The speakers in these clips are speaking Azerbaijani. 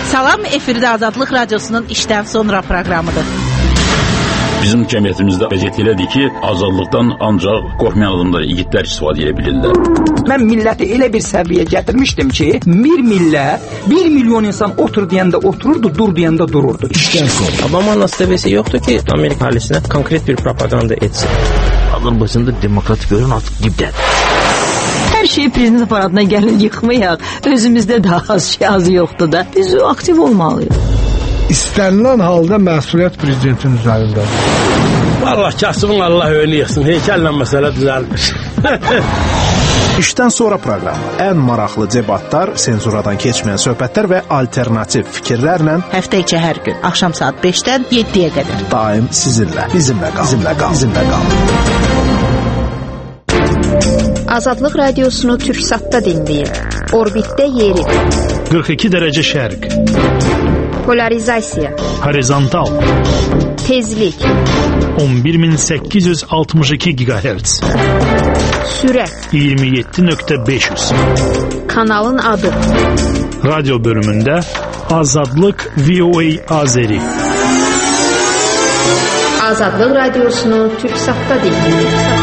Salam, efirdə Azadlıq Radiosunun işdən sonra proqramıdır. Bizim cəmiyyətimizdə vəziyyət elədir ki, azadlıqdan ancaq qorxmayan adamlar, igidlər istifadə edə bilirlər. Mən milləti elə bir səviyyə gətirmişdim ki, bir millət, 1 milyon insan otur deyəndə otururdu, dur deyəndə dururdu. İşdən sonra. Obama'nın ASTV'si yoxdur ki, Amerika əhalisinə konkret bir propaganda etsin. Azərbaycanda demokratik görün artıq dibdədir. Hər şeyi prezident aparatına gəlin yıxmayaq. Özümüzdə daha az yoxdur da. Biz aktiv olmalıyıq. İstənilən halda məsuliyyət prezidentin üzərindədir. Allah kasımın Allah önü yıxsın. Heykəllə məsələ düzəlmiş. İşdən sonra proqramı. Ən maraqlı debatlar, senzuradan keçməyən söhbətlər və alternativ fikirlərlə Həftə içi hər gün axşam saat 5-dən 7-yə qədər. Daim sizinlə. Bizimlə qal. Azadlıq Radiosunu Türksatda dinləyin. Orbitdə yeri. 42 dərəcə şərq. Polarizasiya. Horizontal. Tezlik. 11862 GHz. Sürət. 27.500. Kanalın adı. Radyo bölümündə Azadlıq VOA Azeri. Azadlıq Radiosunu Türksatda dinləyin.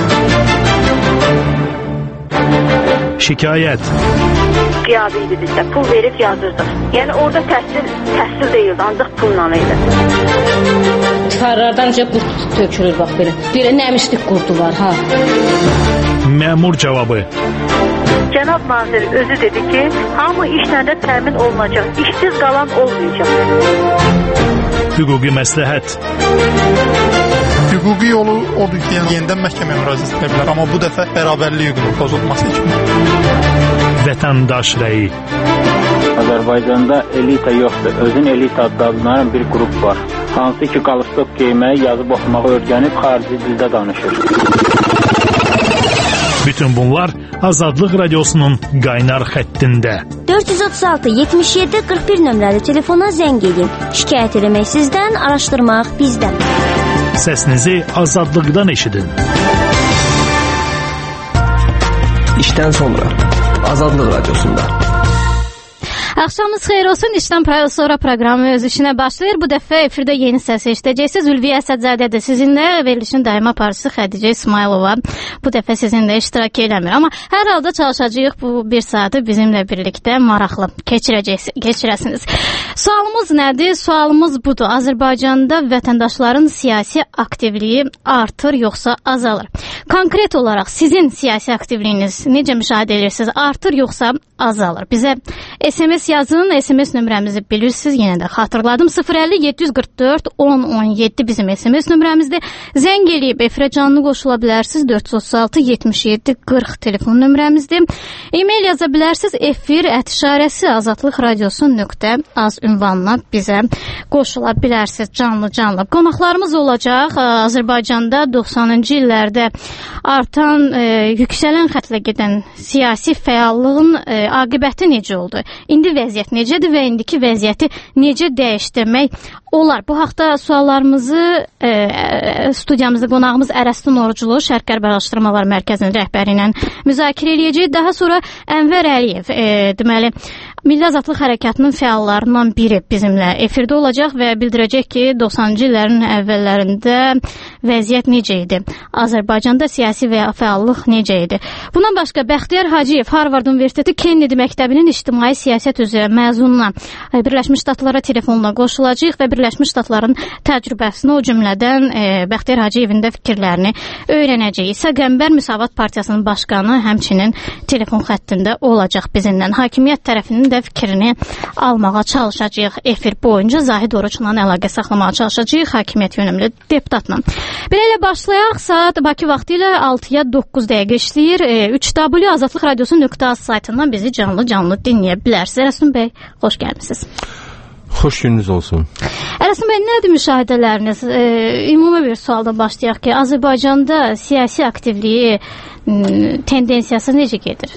Şikayət. Qiyabi idi bizdə. Pul verib yazırdıq. Yəni orada təhsil deyildi, ancaq pulla idi. Tifarlardan qurt tökülür bax belə. Bir nəmişlik qurdu var, ha. Məmur cavabı. Cənab nazir özü dedi ki, hamı işlə də təmin olunacaq. İşsiz qalan olmayacaq. Hüquqi məsləhət. Hüquqi yolu odur ki, yenidən məhkəməyə müraciət edə bilər, amma bu dəfə bərabərlik hüququnun pozulması üçün. Vətəndaş rəyi. Azərbaycanda elita yoxdur. Özün elita adlanan bir qrup var. Hansı ki, qalstok geyməyi, yazıb oxumağı öyrənib xarici dildə danışır. Bütün bunlar Azadlıq Radiosunun qaynar xəttində. 436 77 41 nömrəli telefona zəng edin. Şikayət eləmək sizdən, araşdırmaq bizdən. Səsinizi azadlıqdan eşidin. İşdən sonra Azadlıq Radiosunda. Axşamınız xeyir olsun. İşdən sonra proqramı öz işinə başlayır. Bu dəfə efirdə yeni səs eşidəcəksiniz. Ülviyə Əsədzadədir sizinlə. Verilişin daima aparıcısı Xədicə İsmailova bu dəfə sizinlə iştirak eləmir. Amma hər halda çalışacağıq bu bir saatı bizimlə birlikdə maraqlı keçirəsiniz. Sualımız nədir? Sualımız budur. Azərbaycanda vətəndaşların siyasi aktivliyi artır yoxsa azalır? Konkret olaraq sizin siyasi aktivliyiniz necə müşahidə edirsiniz? Artır yoxsa azalır? Bizə SMS yazın, SMS nömrəmizi bilirsiniz, yenə də xatırladım. 050 744 1017 bizim SMS nömrəmizdir. Zəng eləyib efirə canlı qoşula bilərsiniz. 436 77 40 telefon nömrəmizdir. E-mail yaza bilərsiniz. efir@işarəsi azadlıqradiosu.az ünvanına bizə qoşula bilərsiniz canlı. Qonaqlarımız olacaq. Azərbaycanda 90-cı illərdə artan, yüksələn xətlə gedən siyasi fəallığın aqibəti necə oldu? İndi vəziyyət necədir və indiki vəziyyəti necə dəyişdirmək olar? Bu haqda suallarımızı studiyamızda qonağımız Ərəstun Oruclu, Şərq-Qərb Araşdırmalar Mərkəzinin rəhbəri ilə müzakirə edəcəyik. Daha sonra Ənvər Əliyev, deməli, Milli Azadlıq Hərəkatının fəallarından biri bizimlə efirdə olacaq və bildirəcək ki, 90-cı illərin əvvəllərində vəziyyət necə idi? Azərbaycanda siyasi və fəallıq necə idi? Bundan başqa Bəxtiyar Hacıyev, Harvard Universiteti Kennedy Məktəbinin İctimai Siyasət üzrə məzununa Birləşmiş Ştatlara telefonla qoşulacaq və Birləşmiş Ştatların təcrübəsini, o cümlədən Bəxtiyar Hacıyevin də fikirlərini öyrənəcək. İsa Qəmbər Müsavat Partiyasının başqanı həmçinin telefon xəttində olacaq bizimlə. Hakimiyyət tərəfinin də fikrini almağa çalışacağıq efir boyunca. Zahid Oruçla əlaqə saxlamağa çalışacağıq hakimiyyət yönümlü deputatla. Belə başlayaq. Saat Bakı vaxtı ilə 6-ya 9 dəqiqə işləyir. 3W Azadlıq Radiosu.az saytından bizi canlı dinləyə bilərsiniz. Ərəstun bəy, xoş gəlmisiniz. Xoş gününüz olsun. Ərəstun bəy, nədir müşahidələriniz? Ümumi bir sualdan başlayaq ki, Azərbaycanda siyasi aktivliyi tendensiyası necə gedir?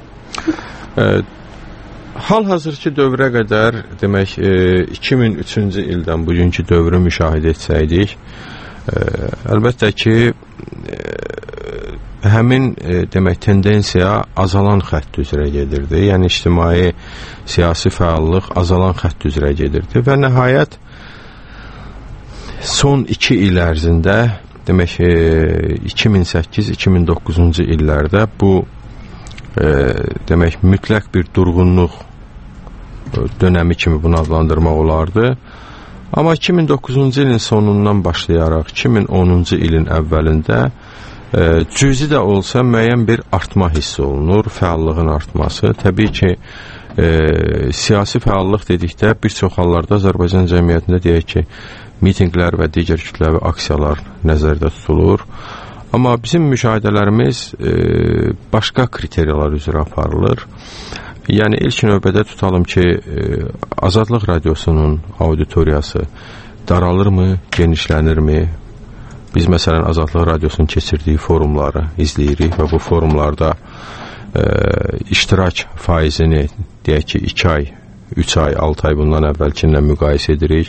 Hal-hazırki dövrə qədər, demək, 2003-cü ildən bugünkü dövrü müşahidə etsəydik, əlbəttə ki, həmin demək tendensiya azalan xətt üzrə gedirdi. Yəni ictimai siyasi fəallıq azalan xətt üzrə gedirdi və nəhayət son 2 il ərzində demək 2008-2009-cu illərdə bu demək mütləq bir durğunluq dönəmi kimi bunu adlandırmaq olardı. Amma 2009-cu ilin sonundan başlayaraq 2010-cu ilin əvvəlində cüzi də olsa müəyyən bir artma hiss olunur, fəallığın artması. Təbii ki, siyasi fəallıq dedikdə bir çox hallarda Azərbaycan cəmiyyətində deyək ki, mitinqlər və digər kütləvi aksiyalar nəzərdə tutulur. Amma bizim müşahidələrimiz başqa kriteriyalar üzrə aparılır. Yəni ilk növbədə tutalım ki, Azadlıq Radiosunun auditoriyası daralırmı, genişlənirmi? Biz məsələn Azadlıq Radiosunun keçirdiyi forumları izləyirik və bu forumlarda iştirak faizini deyək ki 2 ay, 3 ay, 6 ay bundan əvvəlkinlə müqayisə edirik.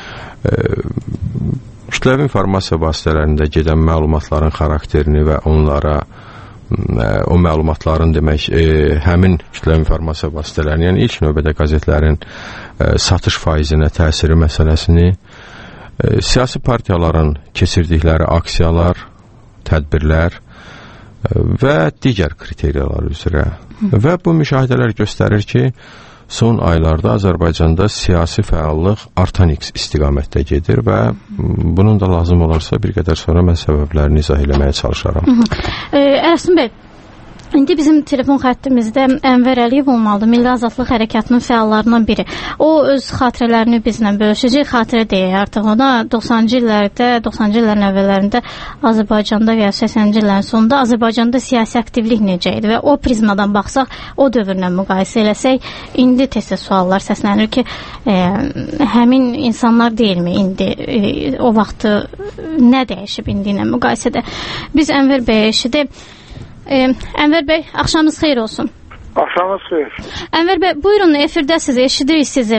Kütləvi informasiya vasitələrində gedən məlumatların xarakterini və onlara o məlumatların demək həmin kütləvi informasiya vasitələrinin, yəni ilk növbədə qəzetlərin satış faizinə təsiri məsələsini, siyasi partiyaların keçirdikləri aksiyalar, tədbirlər və digər kriteriyalar üzrə. Və bu müşahidələr göstərir ki, son aylarda Azərbaycanda siyasi fəallıq artan istiqamətdə gedir və bunun da lazım olarsa bir qədər sonra mən səbəblərini izah eləməyə çalışaram. Ərəsmin bəy, İndi bizim telefon xəttimizdə Ənvər Əliyev olmalıdır, Milli Azadlıq Hərəkatının fəallarından biri. O öz xatirələrini bizlə bölüşəcək, xatirə deyək artıq ona. 90-cı illərin əvvəllərində Azərbaycanda və 80-ci illərin sonunda Azərbaycanda siyasi aktivlik necə idi və o prizmadan baxsaq, o dövrlə müqayisə eləsək, indi tez-tez suallar səslənir ki, həmin insanlar deyilmi indi, o vaxtı nə dəyişib indi ilə müqayisədə? Biz Ənvər bəyə eşidib. Ənvər bəy, axşamınız xeyir olsun. Axşamınız xeyir. Ənvər bəy, buyurun, efirdəsiz, eşidirik sizi.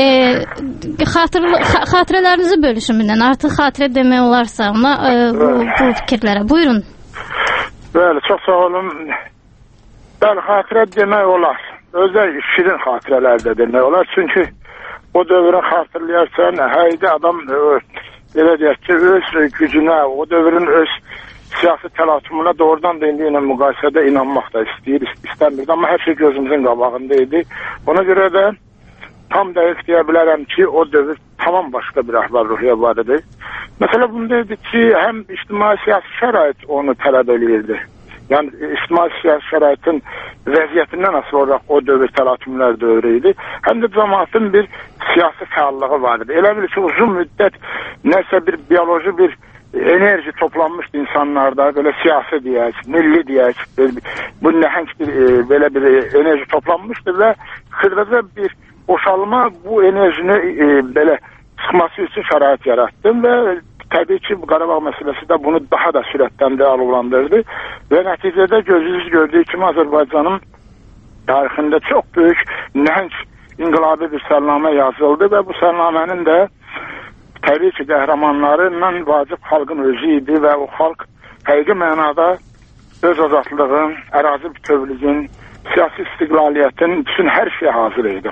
Xatirələrinizi bölüşün bindən, artıq xatirə demək olarsa ona bu fikirlərə. Buyurun. Bəli, çox sağ olun. Bəli, xatirə demək olar. Özə şirin xatirələr də demək olar. Çünki o dövrü xatırlayarsan, həqiqi adam elə deyək ki, öz gücünə, o dövrün öz siyasi təlatümünə doğrudan da indi ilə müqayisədə inanmaq da istəmirdi. Amma hər şey gözümüzün qabağında idi. Ona görə də tam dəqiq deyə bilərəm ki, o dövr tamam başqa bir əhval-ruhiyyə var idi. Məsələ bunda idi ki, həm ictimai siyasi şərait onu tələb edirdi. Yəni, ictimai siyasi şəraitin vəziyyətindən asılı olaraq o dövr təlatümlər dövrü idi. Həm də cəmaatın bir siyasi fəallığı var idi. Elə bilir ki, uzun müddət nəsə bir bioloji bir enerji toplanmışdı insanlarda, belə siyasi deyək, milli deyək, bu nəhəng belə bir enerji toplanmışdı və xırdaca bir boşalma bu enerjini belə çıxması üçün şərait yaratdı və təbii ki, Qarabağ məsələsi də bunu daha da sürətləndi, alovlandırdı və nəticədə gözünüz gördüyü kimi Azərbaycanın tarixində çox böyük nəhəng inqilabi bir sərnamə yazıldı və bu sərnamənin də təbii ki, qəhrəmanlarından vacib xalqın özü idi və o xalq həqiqi mənada öz azadlığın, ərazi bütövlüyün, siyasi istiqlaliyyətin bütün hər şeyə hazır idi.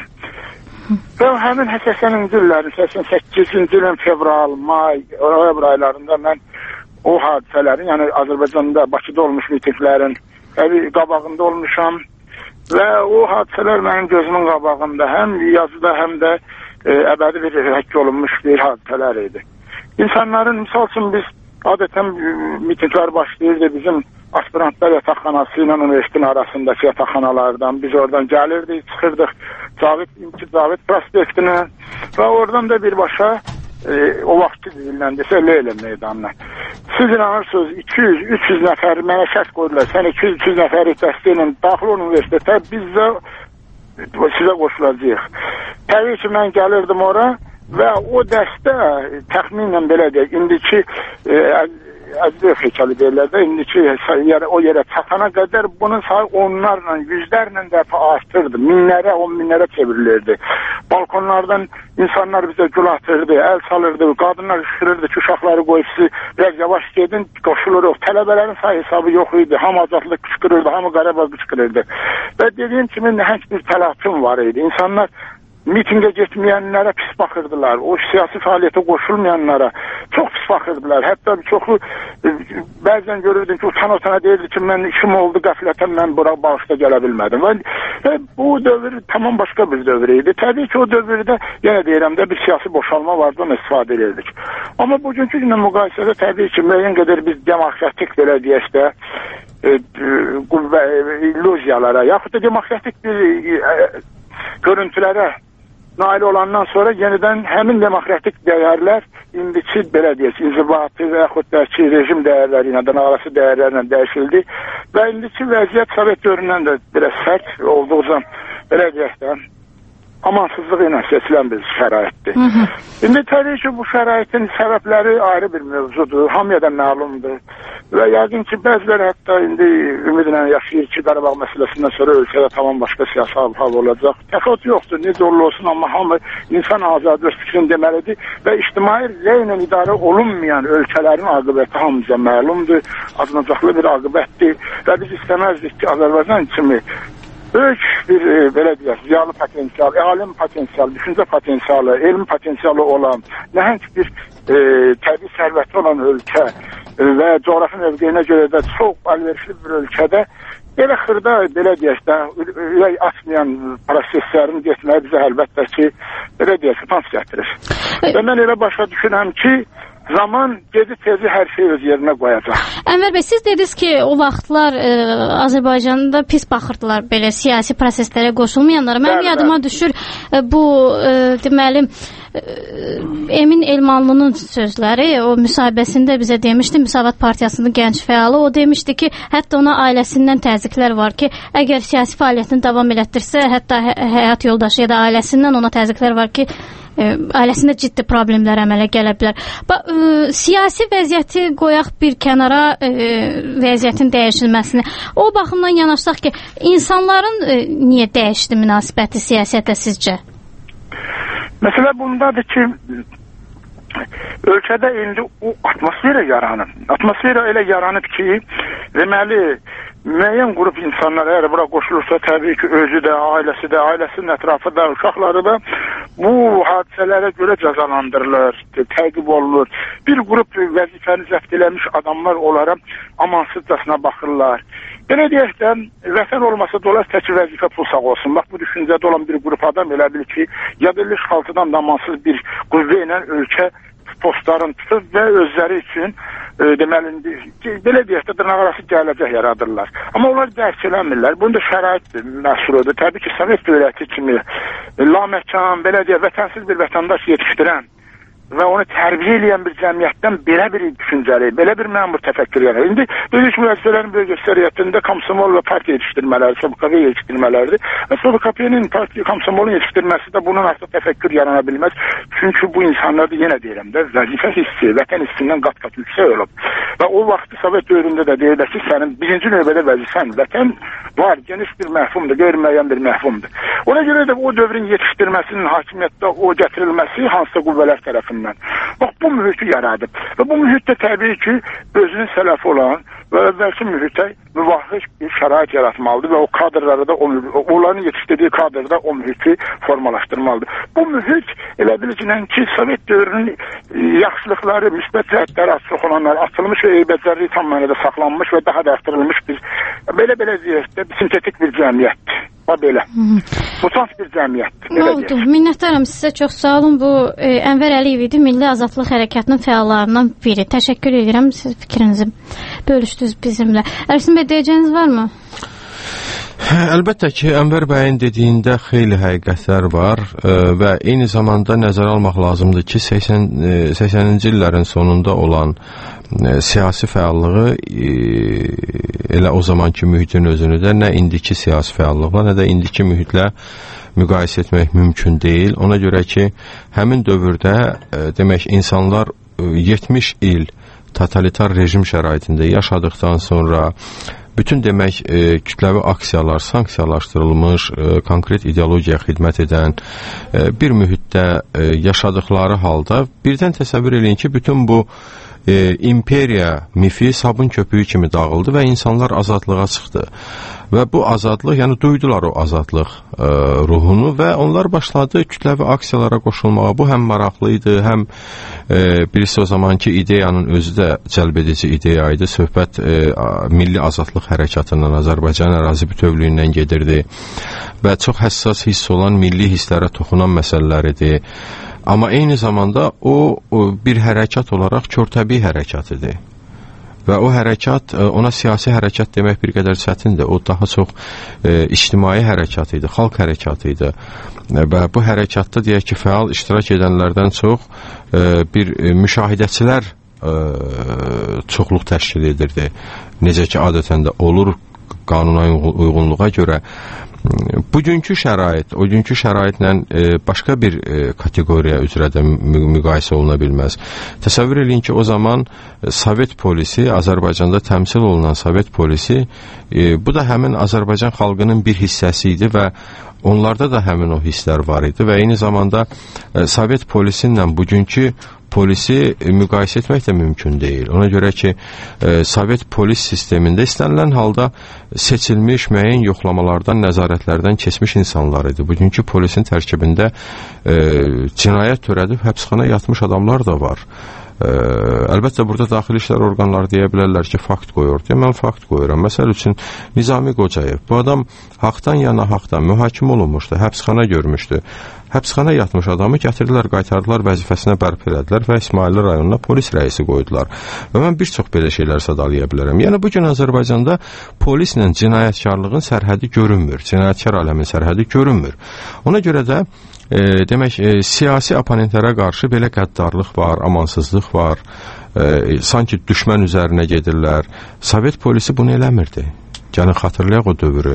Və həmin 80-ci illərin, 88-ci ilin fevral, may, noyabr aylarında mən o hadisələrin, yəni Azərbaycanda Bakıda olmuş mitinglərin qabağında olmuşam və o hadisələr mənim gözümün qabağında həm yazıda, həm də əbədi bir həkk olunmuş bir hadisələr idi. İnsanların, misal üçün biz adətən mitinglər başlayırdı bizim aspirantlar yataqxanası ilə universitetin arasındakı yataqxanalardan. Biz oradan gəlirdik, çıxırdıq Cavid prospektinə və oradan da birbaşa o vaxtki dillə desə Leyla meydanına. Siz inanırsınız 200-300 nəfər mənə şərt qoydular. Sən 200-300 nəfəri dəstə ilə daxil universitetə biz də sizə qoşulacaq. Təbii ki, mən gəlirdim ora və o dəstə təxminən belə deyək, indiki Əzizov heykəli deyirlər də, indiki o yerə çatana qədər bunun sayı onlarla, yüzlərlə dəfə artırdı. Minlərə, 10 minlərə çevrilirdi. balkonlardan insanlar bizə gül atırdı, əl salırdı, qadınlar qışqırırdı ki, uşaqları qoyub sizi biraz yavaş gedin, qoşuluruq. Tələbələrin sayı hesabı yox idi, hamı azadlıq qışqırırdı, hamı Qarabağ qışqırırdı. Və dediyim kimi nəhəng bir təlatüm var idi. İnsanlar mitingə getməyənlərə pis baxırdılar. O siyasi fəaliyyətə qoşulmayanlara çox pis baxırdılar. Hətta çoxu bəzən görürdüm ki, utana deyirdi ki, mən işim oldu, qəflətən mən bura bağışda gələ bilmədim. Və bu dövr tamam başqa bir dövr idi. Təbii ki, o dövrdə, yenə deyirəm də, bir siyasi boşalma vardı, onu istifadə edirdik. Amma bugünkü günlə müqayisədə təbii ki, müəyyən qədər biz demokratik, belə deyək də, illüziyalara, yaxud da demokratik bir görüntülərə nail olandan sonra yenidən həmin demokratik dəyərlər indiki, belə deyək, inzibatı və yaxud da ki, rejim dəyərləri ilə, dırnaqarası dəyərlərlə dəyişildi və indiki vəziyyət Sovet dövründən də biraz sərt olduğundan, belə deyək də, amansızlığı ilə seçilən bir şəraitdir. İndi təbii ki, bu şəraitin səbəbləri ayrı bir mövzudur, hamıya da məlumdur və yəqin ki, bəziləri hətta indi ümidlə yaşayır ki, Qarabağ məsələsindən sonra ölkədə tamam başqa siyasi hal olacaq. Təxəyyül yoxdur, necə olsun, amma hamı insan azadlığı öz fikrini deməlidir və ictimai rəylə idarə olunmayan ölkələrin aqibəti hamıca məlumdur, acınacaqlı bir aqibətdir və biz istəməzdik ki, Azərbaycan kimi böyük bir, belə deyək, ziyalı potensial, alim potensial, düşüncə potensialı, elm potensialı olan, nəhəng bir təbii sərvəti olan ölkə və coğrafi mövqeyinə görə də çox əlverişli bir ölkədə belə xırda, belə deyək də, ürək açmayan proseslərin getməyi bizə əlbəttə ki, belə deyək, utanç gətirir. Və mən elə başa düşünəm ki, zaman gezi-tezi hər şey öz yerinə qoyacaq. Ənvər bəy, siz dediniz ki, o vaxtlar Azərbaycanda pis baxırdılar belə siyasi proseslərə qoşulmayanlara. Mənim yadıma düşür bu, deməli, Emin Elmanlının sözləri, o müsahibəsində bizə demişdi, Müsavat Partiyasının gənc fəalı, o demişdi ki, hətta ona ailəsindən təzyiqlər var ki, əgər siyasi fəaliyyətini davam elətdirsə, hətta həyat yoldaşı ya da ailəsindən ona təzyiqlər var ki, ailəsində ciddi problemlər əmələ gələ bilər. Siyasi vəziyyəti qoyaq bir kənara, vəziyyətin dəyişilməsini. O baxımdan yanaşsaq ki, insanların niyə dəyişdi münasibəti siyasətə sizcə? Məsələ bundadır ki, ölkədə indi o atmosfera yaranıb. Atmosfera elə yaranıb ki, deməli, müəyyən qrup insanlar əgər bura qoşulursa, təbii ki, özü də, ailəsi də, ailəsinin ətrafı da, uşaqları da bu hadisələrə görə cəzalandırılır, təqib olunur. Bir qrup vəzifəni zəbt eləmiş adamlar onlara amansızcasına baxırlar. Belə deyək də, vətən olmasa dolar təkir vəzifə pul sağ olsun. Bax, bu düşüncədə olan bir qrup adam elə bilir ki, yadırlı işğaltıdan da amansız bir qüvvə ilə ölkə postlarını tutub və özləri üçün deməli, belə deyək də, dırnaqarası gələcək yaradırlar. Amma onlar dərk eləmirlər. Bunda şərait məhsuludur. Təbii ki, Sovet dövləti kimi laməkan, belə deyək, vətənsiz bir vətəndaş yetişdirən və onu tərbiyə edən bir cəmiyyətdən belə bir düşüncəli, belə bir məmur təfəkkür yarar. İndi böyük müəssisələrin böyük əksəriyyətində komsomol və partiya yetişdirmələri, SOBKP yetişdirmələridir. Və SOBKP-nin komsomolun yetişdirməsi də bunun artıq təfəkkür yarana bilməz. Çünki bu insanlarda yenə deyirəm də, vəzifə hissi, vətən hissindən qat-qat yüksək olub. Və o vaxtı Sovet dövründə də deyirlər ki, sənin birinci növbədə vəzifən, vətən var, geniş bir məhfumdur, qeyri-müəyyən bir məhfumdur. Ona görə də o dövrün yetişdirməsinin hakimiyyətdə o gətirilməsi hansısa qüvvələr tərəfindən. Bax, bu mühiti yaradıb. Və bu mühitdə təbii ki, özünün sələfi olan və əvvəlki mühitə müvafiq bir şərait yaratmalıdır və o kadrları da, onların yetişdirdiyi kadrda o mühiti formalaşdırmalıdır. Bu mühit elə biləcəkən ki, Sovet dövrünün yaxşılıqları, müsbət cəhətləri az çox olanlar atılmış və eybəcərliyi tam mənada saxlanmış və daha da artırılmış bir, belə deyək də, sintetik bir cəmiyyətdir. Belə. Mutant bir cəmiyyətdir. Oldu. Minnətdaram sizə, çox sağ olun. Bu Ənvər Əliyev idi, Milli Azadlıq Hərəkatının fəallarından biri. Təşəkkür edirəm, siz fikrinizi bölüşdünüz bizimlə. Ərsin bəy, deyəcəyiniz varmı? Əlbəttə ki, Ənvər bəyin dediyində xeyli həqiqətlər var və eyni zamanda nəzərə almaq lazımdır ki, 80-ci illərin sonunda olan siyasi fəallığı elə o zamanki mühitin özünü də nə indiki siyasi fəallıqla, nə də indiki mühitlə müqayisə etmək mümkün deyil. Ona görə ki, həmin dövrdə demək insanlar 70 il totalitar rejim şəraitində yaşadıqdan sonra bütün demək kütləvi aksiyalar sanksiyalaşdırılmış, konkret ideologiyaya xidmət edən bir mühitdə yaşadıkları halda birdən təsəvvür eləyin ki, bütün bu imperiya mifi sabun köpüyü kimi dağıldı və insanlar azadlığa çıxdı. Və bu azadlıq, yəni duydular o azadlıq ruhunu və onlar başladı kütləvi aksiyalara qoşulmağa. Bu həm maraqlı idi, həm birisi o zamanki ideyanın özü də cəlbedici ideya idi. Söhbət milli azadlıq hərəkatından, Azərbaycan ərazi bütövlüyündən gedirdi və çox həssas hiss olan milli hisslərə toxunan məsələlər idi. Amma eyni zamanda o bir hərəkat olaraq körtəbii hərəkat idi. Və o hərəkat, ona siyasi hərəkat demək bir qədər çətindir. O daha çox ictimai hərəkat idi, xalq hərəkatı idi. Və bu hərəkatda deyək ki, fəal iştirak edənlərdən çox bir müşahidəçilər çoxluq təşkil edirdi. Necə ki, adətən də olur qanuna uyğunluğa görə. Bugünkü şərait, o günkü şəraitlə başqa bir kateqoriya üzrə də müqayisə oluna bilməz. Təsəvvür edin ki, o zaman Sovet polisi, Azərbaycanda təmsil olunan Sovet polisi, bu da həmin Azərbaycan xalqının bir hissəsi idi və onlarda da həmin o hisslər var idi və eyni zamanda Sovet polisinlə bugünkü polisi müqayisə etmək də mümkün deyil. Ona görə ki, Sovet polis sistemində istənilən halda seçilmiş müəyyən yoxlamalardan, nəzarətlərdən keçmiş insanlar idi. Bugünkü polisin tərkibində cinayət törədib həbsxana yatmış adamlar da var. Əlbəttə burada daxili işlər orqanları deyə bilərlər ki, fakt qoyur deyə, mən fakt qoyuram. Məsəl üçün Nizami Qocayev, bu adam haqdan ya nahaqdan mühakimə olunmuşdu, həbsxana görmüşdü. Həbsxana yatmış adamı gətirdilər, qaytardılar, vəzifəsinə bərpa elədilər və İsmailli rayonuna polis rəisi qoydular. Və mən bir çox belə şeylər sadalaya bilərəm. Yəni bugün Azərbaycanda polislə cinayətkarlığın sərhədi görünmür, cinayətkar aləmin sərhədi görünmür. Ona görə də demək, siyasi oponentlərə qarşı belə qəddarlıq var, amansızlıq var, sanki düşmən üzərinə gedirlər. Sovet polisi bunu eləmirdi. Gəlin xatırlayaq o dövrü.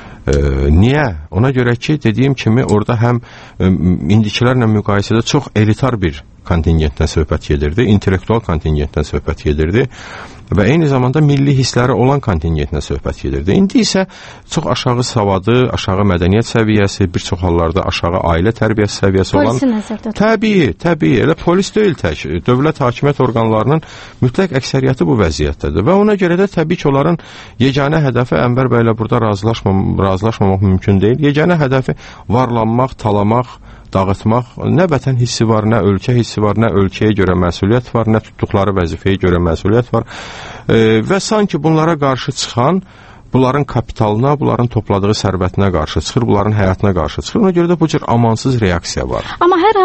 Niyə? Ona görə ki, dediyim kimi, orada həm indikilərlə müqayisədə çox elitar bir kontingentdən söhbət gedirdi, intellektual kontingentdən söhbət gedirdi və eyni zamanda milli hissləri olan kontingentdən söhbət gedirdi. İndi isə çox aşağı savadı, aşağı mədəniyyət səviyyəsi, bir çox hallarda aşağı ailə tərbiyəsi səviyyəsi olan... Polisi nəzərdə tutulur. Təbii, elə polis deyil tək, dövlət hakimiyyət orqanlarının mütləq əksəriyyəti bu vəziyyətdədir və ona görə də təbii ki, onların yeganə hədəfi, Ənvər bəylə burada razılaşmamaq mümkün deyil, yeganə hədəfi varlanmaq, talamaq, dağıtmaq, nə vətən hissi var, nə ölkə hissi var, nə ölkəyə görə məsuliyyət var, nə tutduqları vəzifəyə görə məsuliyyət var və sanki bunlara qarşı çıxan, bunların kapitalına, bunların topladığı sərvətinə qarşı çıxır, bunların həyatına qarşı çıxır. Ona görə də bu cür amansız reaksiya var. Amma hər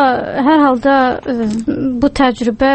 halda bu təcrübə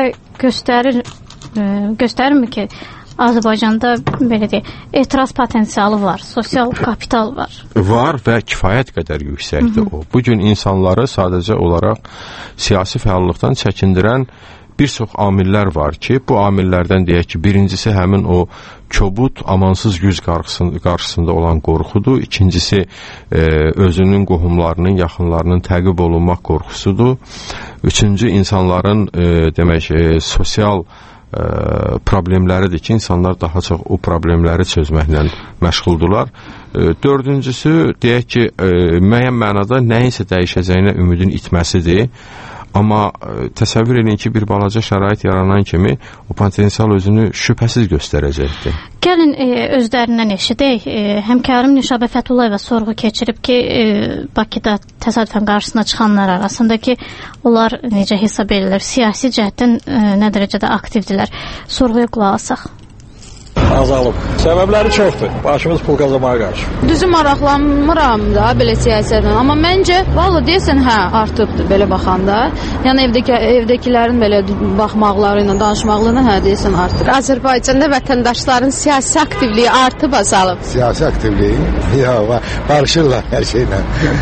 göstərmir ki, Azərbaycanda belə deyək, etiraz potensialı var, sosial kapital var. Var və kifayət qədər yüksəkdir o. Bugün insanları sadəcə olaraq siyasi fəallıqdan çəkindirən bir çox amillər var ki, bu amillərdən deyək ki, birincisi həmin o kobud, amansız güc qarşısında olan qorxudur. İkincisi, özünün qohumlarının, yaxınlarının təqib olunmaq qorxusudur. Üçüncü, insanların demək, sosial problemləridir ki, insanlar daha çox o problemləri çözməklə məşğuldurlar. Dördüncüsü, deyək ki, müəyyən mənada nəyinsə dəyişəcəyinə ümidin itməsidir. Amma təsəvvür edin ki, bir balaca şərait yaranan kimi o potensial özünü şübhəsiz göstərəcəkdir. Gəlin özlərindən eşidək. Həmkarım Nüşabə Fətullayeva sorğu keçirib ki, Bakıda təsadüfən qarşısına çıxanlar arasında ki, onlar necə hesab edilir, siyasi cəhətdən nə dərəcədə aktivdirlər. Sorğuya qulaq asaq. Azalıb. Səbəbləri çoxdur. Başımız pul qazanmağa qarşı. Düzü maraqlanmıram da belə siyasətlə, amma məncə vallahi deyəsən artıbdır belə baxanda. Yəni evdəkilərin belə baxmaqları ilə, danışmaqlarına deyəsən artıb. Azərbaycanda vətəndaşların siyasi aktivliyi artıb, azalıb. Siyasi aktivliyi? Ya, barışırlar hər şeylə.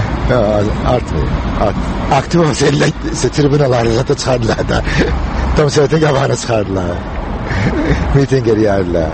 Artıb. Aktiv olsaydılar tribünaları zaten çıxardılar da. Tam söhbətin qabağına çıxardılar. Miting eləyərlər.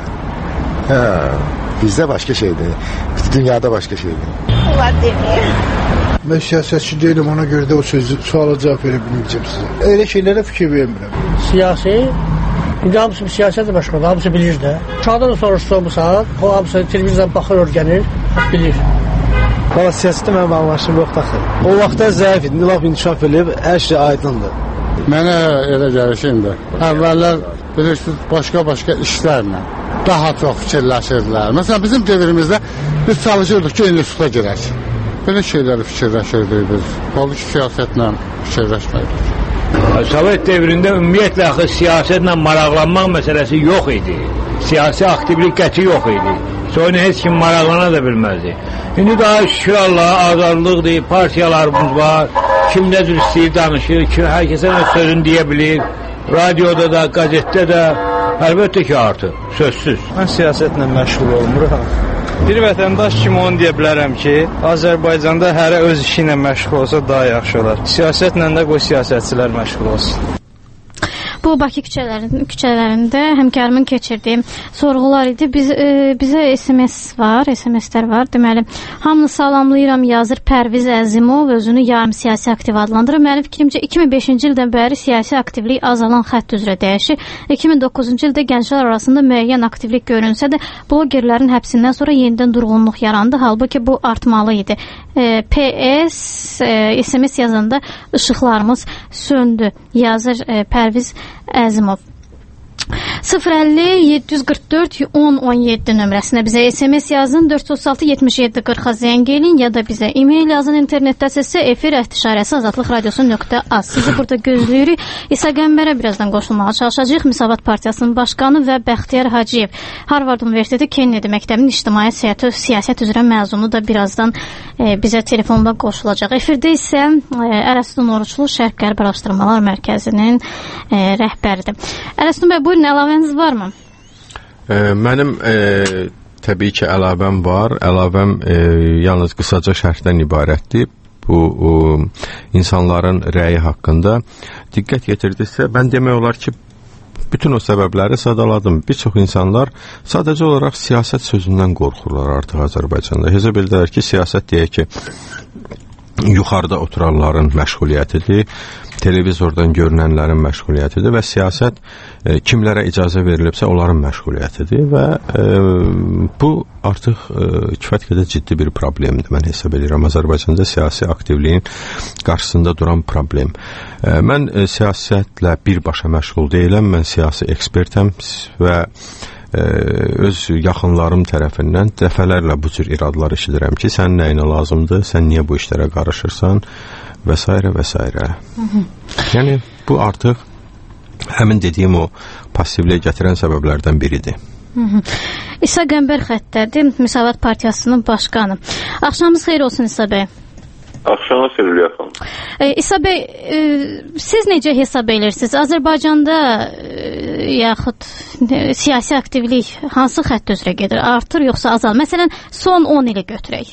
Bizdə başqa şeydir. Dünyada başqa şeydir. Onlar demir. Mən siyasətçi deyiləm, ona görə də o suala cavab verə bilməyəcəm sizə. Elə şeylərə fikir vermirəm. Siyasi İndi hamısı siyasətlə məşğul, hamısı bilir də. Uşaqdan da soruşsa, o hamısı televizyon baxır, öyrənir, bilir. Valla siyasətdə mənim anlaşım yoxdur axı. O vaxtda zəif idi, laf inkişaf edib, hər şey aydındır. Mənə elə gəlir ki, indi əvvəllər bilirsiniz, başqa işlərlə daha çox fikirləşirdilər. Məsələn, bizim dövrümüzdə biz çalışırdıq ki, instituta girək. Belə şeyləri fikirləşirdik biz. Halbuki siyasətlə fikirləşməkdir. Sovet dövründə ümumiyyətlə axı siyasətlə maraqlanmaq məsələsi yox idi. Siyasi aktivlik qəti yox idi. Sonra heç kim maraqlana da bilməzdi. İndi daha şükür Allaha azadlıqdır, partiyalarımız var. Kim nə cür istəyir danışır, hər kəsə nə sözünü deyə bilir. Radioda da, qəzetdə də əlbəttə ki artıq, sözsüz. Mən siyasətlə məşğul olmuram. Bir vətəndaş kimi onu deyə bilərəm ki, Azərbaycanda hərə öz işi ilə məşğul olsa daha yaxşı olar. Siyasətlə də qoy siyasətçilər məşğul olsun. Bu Bakı küçələrində həmkarımın keçirdiyi sorğular idi. Bizə SMS-lər var. Deməli, hamını salamlayıram yazır Pərviz Əzimov, özünü yarım siyasi aktiv adlandırır. Mənim fikrimcə 2005-ci ildən bəri siyasi aktivlik azalan xətt üzrə dəyişir. 2009-cu ildə gənclər arasında müəyyən aktivlik görünsə də, blogerlərin həbsindən sonra yenidən durğunluq yarandı. Halbuki bu artmalı idi. PS SMS yazanda işıqlarımız söndü, yazır Pərviz Əzimov. 050-744-1017 nömrəsinə bizə SMS yazın, 436-77-40-a zəng edin ya da bizə e-mail yazın. İnternetdə isə efir@azadlıqradiosu.az. Sizi burada gözləyirik. İsa Qəmbərə birazdan qoşulmağa çalışacağıq. Müsavat Partiyasının başqanı və Bəxtiyar Hacıyev, Harvard Universiteti Kennedy məktəbinin ictimai siyasət üzrə məzunu da birazdan bizə telefonda qoşulacaq. Efirdə isə Ərəstun Oruçlu Şərq-Qərb Araşdırmalar Mərkəzinin rəhbəridir. Ərəstun bəy, buyurun, əlavəniz varmı? Mənim təbii ki əlavəm var. Əlavəm yalnız qısaca şərhdən ibarətdir. Bu insanların rəyi haqqında diqqət yetirdiksə, mən demək olar ki, bütün o səbəbləri sadaladım. Bir çox insanlar sadəcə olaraq siyasət sözündən qorxurlar artıq Azərbaycanda. Hesab edirlər ki, siyasət deyək ki, yuxarıda oturanların məşğuliyyətidir, televizordan görünənlərin məşğuliyyətidir və siyasət kimlərə icazə verilibsə onların məşğuliyyətidir və bu artıq kifayət qədər ciddi bir problemdir. Mən hesab edirəm Azərbaycanda siyasi aktivliyin qarşısında duran problem. Mən siyasətlə birbaşa məşğul deyiləm, mən siyasi ekspertəm və öz yaxınlarım tərəfindən dəfələrlə bu cür iradlar eşidirəm ki, sən nəyinə lazımdır, sən niyə bu işlərə qarışırsan və s. və s. Yəni, bu artıq həmin dediyim o passivliyə gətirən səbəblərdən biridir. İsa Qəmbər xəttədir, Müsavat Partiyasının başqanı. Axşamınız xeyir olsun İsa bəy. Axşamınız xeyir yaxın. İsa bəy, siz necə hesab edirsiniz? Azərbaycanda yaxud siyasi aktivlik hansı xətt üzrə gedir? Artır yoxsa azal? Məsələn, son 10 ili götürək.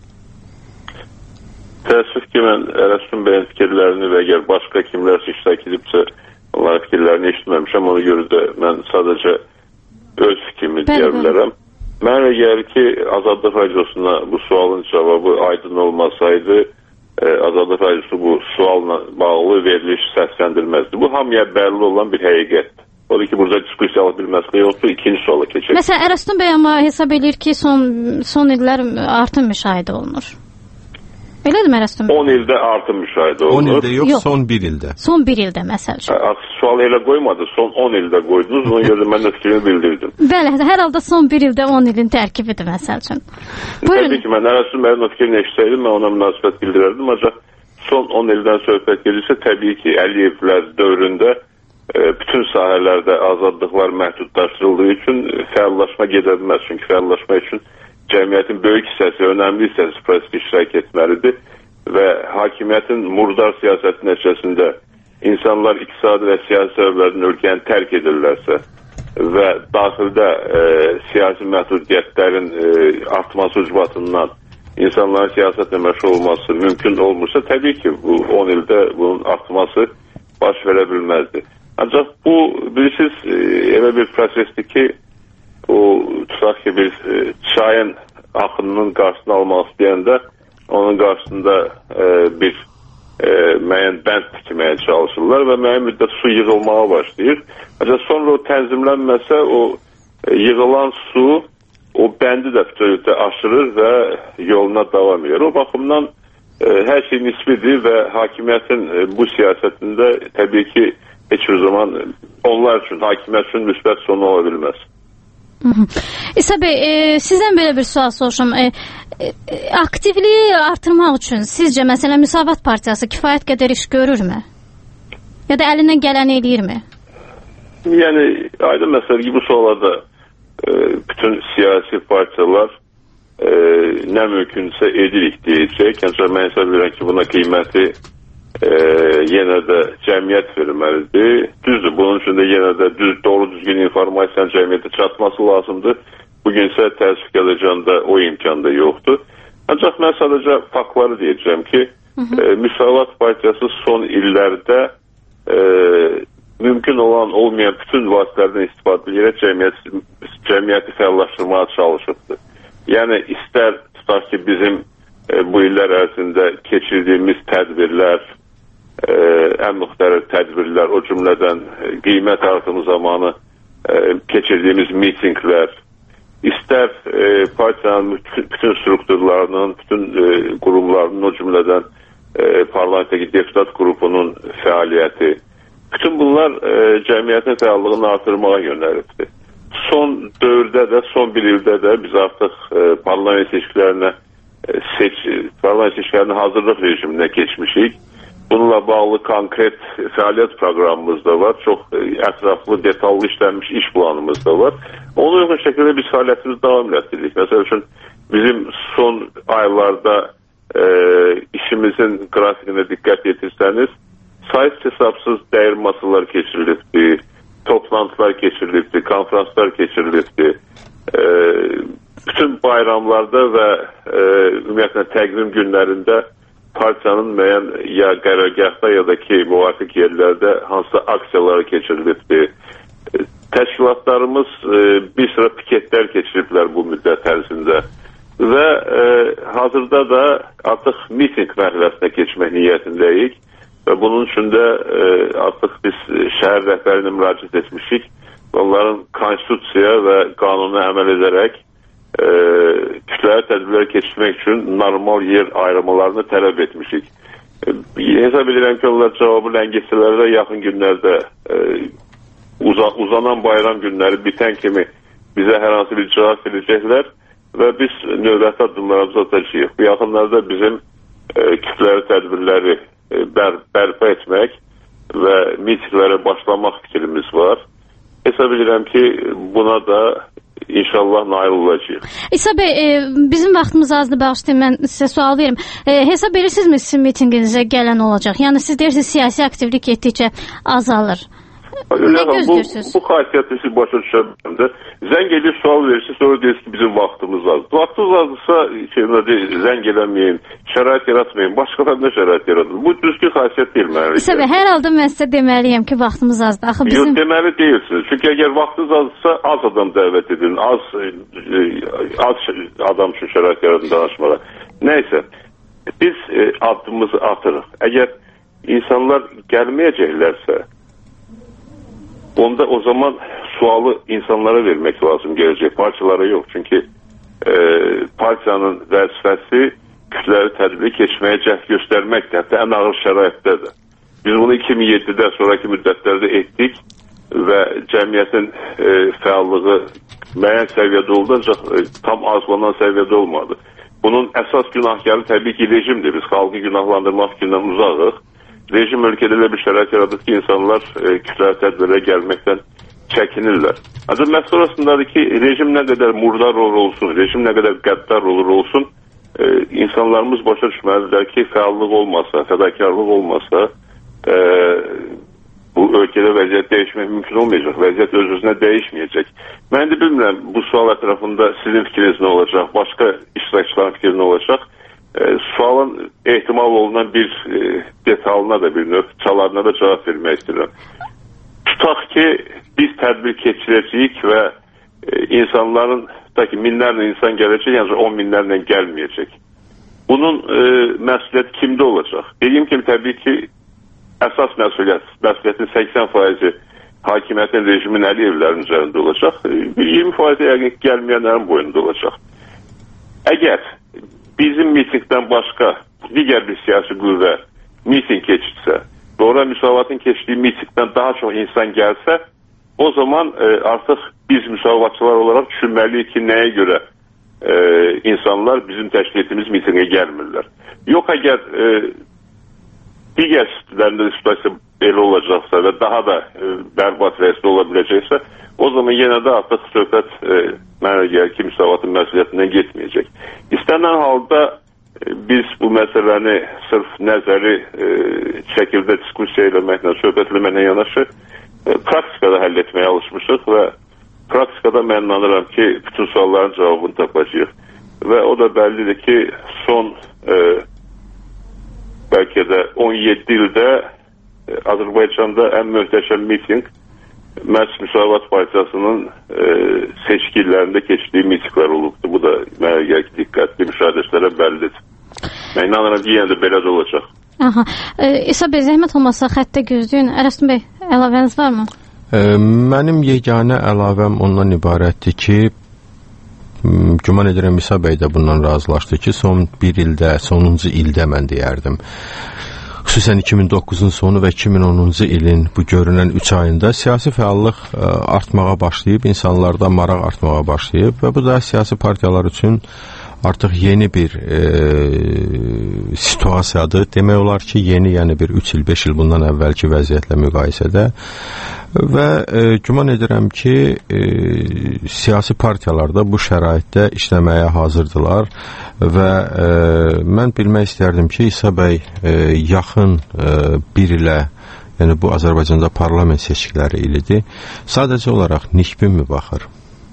Təəssüf ki, mən Ərəstun bəyin fikirlərini və əgər başqa kimlərsə iştirak edibsə, onların fikirlərini eşitməmişəm. Ona görə də mən sadəcə öz fikrimi deyə bilərəm. Mənə gəlir ki, Azadlıq Radiosuna bu sualın cavabı aydın olmasaydı, Azadlıq Radiosu bu sualla bağlı veriliş səsləndirməzdi. Bu hamıya bəlli olan bir həqiqətdir. Odur ki, burada diskusiyalı bir məsələ yoxdur, ikinci suala keçək. Məsələn, Ərəstun bəy amma hesab edir ki, son illər artım müşahidə olunur. Elədir mi Ərəstun bəy? 10 ildə artım müşahidə olunur. 10 ildə yox, son 1 ildə. Son 1 ildə, məsəl üçün. Sual elə qoymadı, son 10 ildə qoydunuz, ona görə mən də fikrimi bildirdim. Bəli, hər halda son 1 ildə 10 ilin tərkibidir, məsəl üçün. Təbii ki, mən Ərəstun bəyin o fikrini eşitsəydim, mən ona münasibət bildirərdim, ancaq son 10 ildən söhbət gedirsə, təbii ki, Əliyevlər dövründə bütün sahələrdə azadlıqlar məhdudlaşdırıldığı üçün fəallaşma gedə bilməz. Çünki fəallaşma üçün cəmiyyətin böyük hissəsi, önəmli hissəsi prosesdə iştirak etməlidir və hakimiyyətin murdar siyasəti nəticəsində insanlar iqtisadi və siyasi səbəblərdən ölkəni tərk edirlərsə və daxildə siyasi məhdudiyyətlərin artması ucbatından insanların siyasətlə məşğul olması mümkün olmursa, təbii ki, bu 10 ildə bunun artması baş verə bilməzdir. Ancaq bu, bilirsiniz, elə bir prosesdir ki, o, tutaq ki, bir çayın axınının qarşısını almaq istəyəndə onun qarşısında bir müəyyən bənd tikməyə çalışırlar və müəyyən müddət su yığılmağa başlayır. Ancaq sonra o tənzimlənməsə o yığılan su o bəndi də bütövlükdə aşırır və yoluna davam edir. O baxımdan hər şey nisbidir və hakimiyyətin bu siyasətində təbii ki heç bir zaman onlar üçün, hakimiyyət üçün müsbət sonu ola bilməz. İsa bəy, sizdən belə bir sual soruşum. Aktivliyi artırmaq üçün sizcə məsələn Müsavat Partiyası kifayət qədər iş görürmü? Ya da əlindən gələni eləyirmi? Yəni aydın məsələ ki, bu suallarda bütün siyasi partiyalar nə mümkünsə edirik deyəcək. Ancaq mən hesab edirəm ki, buna qiyməti yenə də cəmiyyət verməlidir. Düzdür, bunun üçün də yenə də doğru düzgün informasiyanın cəmiyyətə çatması lazımdır. Bugün isə təəssüf gələcəndə o imkan da yoxdur. Ancaq mən sadəcə faktları deyəcəm ki, Müsavat Partiyası son illərdə mümkün olan olmayan bütün vasitələrdən istifadə edərək cəmiyyəti fəallaşdırmağa çalışıbdır. Yəni istər tutaq ki, bizim bu illər ərzində keçirdiyimiz tədbirlər, ən müxtəlif tədbirlər, o cümlədən qiymət artımı zamanı keçirdiyimiz mitinglər, istər partiyanın bütün strukturlarının, bütün qurumlarının, o cümlədən parlamentdəki deputat qrupunun fəaliyyəti, bütün bunlar cəmiyyətin fəallığını artırmağa yönəlibdir. Son dövrdə də, son bir ildə də biz artıq parlament seçkilərinə hazırlıq rejiminə keçmişik. Bununla bağlı konkret fəaliyyət proqramımız da var. Çox ətraflı, detallı işlənmiş iş planımız da var. Ona uyğun şəkildə biz fəaliyyətimizi davam etdiririk. Məsəl üçün bizim son aylarda işimizin qrafikinə diqqət yetirsəniz, sayıs hesabsız dəyirmaçılar keçirilibdir, toplantılar keçirilibdir, konferanslar keçirilibdir. Bütün bayramlarda və ümumiyyətlə təqvim günlərində partiyanın müəyyən ya qərargahda ya da ki, müvafiq yerlərdə hansısa aksiyaları keçirilibdir. Təşkilatlarımız bir sıra piketlər keçiriblər bu müddət ərzində və hazırda da artıq miting mərhələsinə keçmək niyyətindəyik və bunun üçün də artıq biz şəhər rəhbərinə müraciət etmişik. Onların konstitusiyaya və qanuna əməl edərək kütləvi tədbirlər keçirmək üçün normal yer ayrılmalarını tələb etmişik. Hesab edirəm ki, onlar cavabı Ləngəsələrdə yaxın günlərdə uzanan bayram günləri bitən kimi bizə hər hansı bir cavab verəcəklər və biz növbəti addımlarımızı atacağıq. Bu yaxınlarda bizim kütləvi tədbirləri bərpa etmək və mitinglərə başlamaq fikrimiz var. Hesab edirəm ki, buna da İnşallah nail olacaq. İsa bəy, bizim vaxtımız azdır, bağışlayın, mən sizə sual verim. Hesab edirsinizmi sizin mitinginizə gələn olacaq? Yəni siz deyirsiniz, siyasi aktivlik getdikcə azalır. Nə gözləyirsiniz? Bu xasiyyəti siz başa düşə bilməm. Zəng edib sual verirsiniz, sonra deyirsiniz ki, bizim vaxtımız azdır. Vaxtımız azdırsa, zəng eləməyin, şərait yaratmayın, başqalarına şərait yaratın. Bu düzgün xasiyyət deyil mənə. İsa bəy, hər halda mən sizə deməliyəm ki, vaxtımız azdır. Axı bizim... Yox, deməli deyilsiniz. Çünki əgər vaxtınız azdırsa, az adam dəvət edin, az adam üçün şərait yaratın danışmağa. Nəysə, biz addımımızı atırıq. Əgər insanlar gəlməyəcəklərsə, onda o zaman sualı insanlara vermək lazım gələcək, partiyalara yox. Çünki partiyanın vəzifəsi kütləvi tədbiri keçməyə cəhd göstərməkdir, hətta ən ağır şəraitdədir. Biz bunu 2007-də sonraki müddətlərdə etdik və cəmiyyətin fəallığı müəyyən səviyyədə oldu, ancaq tam arzulanan səviyyədə olmadı. Bunun əsas günahkarı təbii ki, rejimdir. Biz xalqı günahlandırmaq fikrindən uzaqıq. Rejim ölkədə elə bir şərait yaradır ki, insanlar kütləvi tədbirlərə gəlməkdən çəkinirlər. Ancaq məhz orasındadır ki, rejim nə qədər murdar olur olsun, rejim nə qədər qəddar olur olsun, insanlarımız başa düşməlidirlər ki, fəallıq olmasa, fədakarlıq olmasa, bu ölkədə vəziyyət dəyişmək mümkün olmayacaq, vəziyyət öz-özünə dəyişməyəcək. Mən də bilmirəm, bu sual ətrafında sizin fikriniz nə olacaq, başqa iştirakçıların fikri nə olacaq. Sualın ehtimal olunan bir detalına da bir növ çalarına da cavab vermək istəyirəm. Tutaq ki, biz tədbir keçirəcəyik və insanların, da ki, minlərlə insan gələcək, yəni 10 minlərlə gəlməyəcək. Bunun məsuliyyəti kimdə olacaq? Dediyim kimi, təbii ki, əsas məsuliyyətin 80% hakimiyyətin, rejimin Əliyevlərin üzərində olacaq. 20% yəqin gəlməyənlərin boyunda olacaq. Əgər bizim mitingdən başqa digər bir siyasi qüvvə miting keçirsə, doğru müsavatın keçdiyi mitingdən daha çox insan gəlsə, o zaman artıq biz müsavatçılar olaraq düşünməliyik ki, nəyə görə insanlar bizim təşkil etdiyimiz mitingə gəlmirlər. Yox, əgər digər situasiya belə olacaqsa və daha da bərbad vəziyyətdə ola biləcəksə, o zaman yenə də artıq söhbət mənə gəlir ki, müsavatın məsuliyyətindən getməyəcək. İstənilən halda biz bu məsələni sırf nəzəri şəkildə diskussiya eləməklə, söhbət eləməklə yanaşı praktikada həll etməyə alışmışıq və praktikada mən inanıram ki, bütün sualların cavabını tapacağıq. Və o da bəllidir ki, son bəlkə də 17 ildə Azərbaycanda ən möhtəşəm miting məhz Müsavat Partiyasının seçki illərində keçdiyi mitinglər olubdur. Bu da mənə gəlir ki, diqqətli müşahidəçilərə bəllidir. Mən inanıram ki, yenə də belə də olacaq. Aha. İsa bəy, zəhmət olmasa xəttə gözləyin. Ərəstun bəy, əlavəniz varmı? Mənim yeganə əlavəm ondan ibarətdir ki, güman edirəm İsa bəy də bundan razılaşdı ki, son bir ildə, sonuncu ildə mən deyərdim, xüsusən 2009-un sonu və 2010-cu ilin bu görünən 3 ayında siyasi fəallıq artmağa başlayıb, insanlarda maraq artmağa başlayıb və bu da siyasi partiyalar üçün artıq yeni bir situasiyadır. Demək olar ki, yeni, yəni bir 3 il, 5 il bundan əvvəlki vəziyyətlə müqayisədə və güman edirəm ki, siyasi partiyalar da bu şəraitdə işləməyə hazırdılar və mən bilmək istərdim ki, İsa bəy yaxın bir ilə, yəni bu Azərbaycanda parlament seçkiləri ilidir, sadəcə olaraq nikbinmi baxır?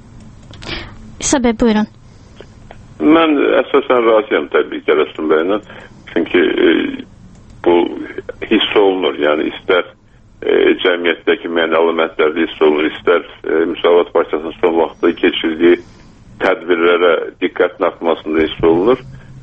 İsa bəy, buyurun. Mən əsasən razıyam təbii ki, Ərəstun bəylə. Çünki bu hiss olunur. Yəni istər cəmiyyətdəki müəyyən əlamətlərdə hiss olunur, istər Müsavat Partiyasının son vaxtda keçirdiyi tədbirlərə diqqətin artmasında hiss olunur.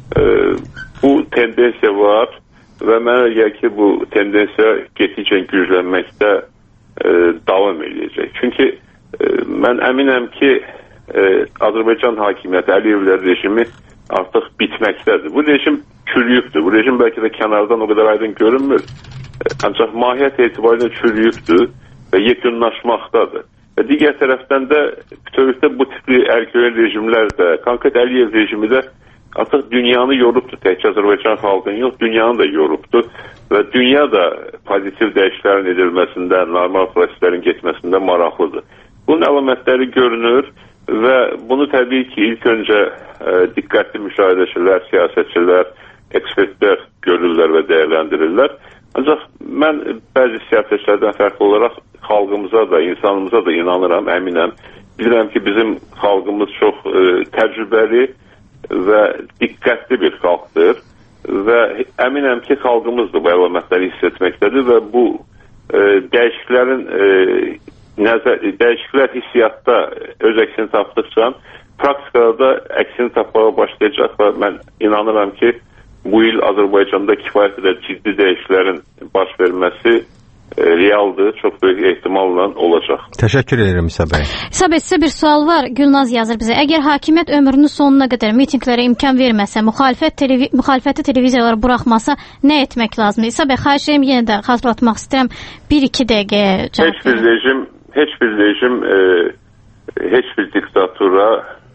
Bu tendensiya var və mənə gəlir ki, bu tendensiya getdikcə güclənməkdə davam edəcək. Çünki mən əminəm ki, Azərbaycan hakimiyyəti, Əliyevlər rejimi artıq bitməkdədir. Bu rejim çürüyübdür. Bu rejim bəlkə də kənardan o qədər aydın görünmür. Ancaq mahiyyət etibarilə çürüyübdür və yekunlaşmaqdadır. Və digər tərəfdən də bütövlükdə bu tipli ərköyən rejimlər də, konkret Əliyev rejimi də artıq dünyanı yorubdur. Təkcə Azərbaycan xalqını yox, dünyanı da yorubdur. Və dünya da pozitiv dəyişikliklərin edilməsində, normal proseslərin getməsində maraqlıdır. Bunun əlamətləri görünür və bunu təbii ki, ilk öncə diqqətli müşahidəçilər, siyasətçilər, ekspertlər görürlər və dəyərləndirirlər. Ancaq mən bəzi siyasətçilərdən fərqli olaraq xalqımıza da, insanımıza da inanıram, əminəm. Bilirəm ki, bizim xalqımız çox təcrübəli və diqqətli bir xalqdır və əminəm ki, xalqımız da bu əlamətləri hiss etməkdədir və bu dəyişikliklərin dəyişikliklər hissiyatda öz əksini tapdıqca praktikada da əksini tapmağa başlayacaq və mən inanıram ki, bu il Azərbaycanda kifayət qədər ciddi dəyişikliklərin baş verməsi realdır, çox böyük ehtimalla olacaq. Təşəkkür edirəm İsa bəy. İsa bəy, sizə bir sual var. Gülnaz yazır bizə. Əgər hakimiyyət ömrünün sonuna qədər mitinglərə imkan verməsə, müxalifəti televiziyalara buraxmasa, nə etmək lazımdır? İsa bəy, xahiş edirəm, yenə də xatırlatmaq istəyirəm, 1-2 dəqiqəyə cavab Heç bir rejim, heç bir diktatura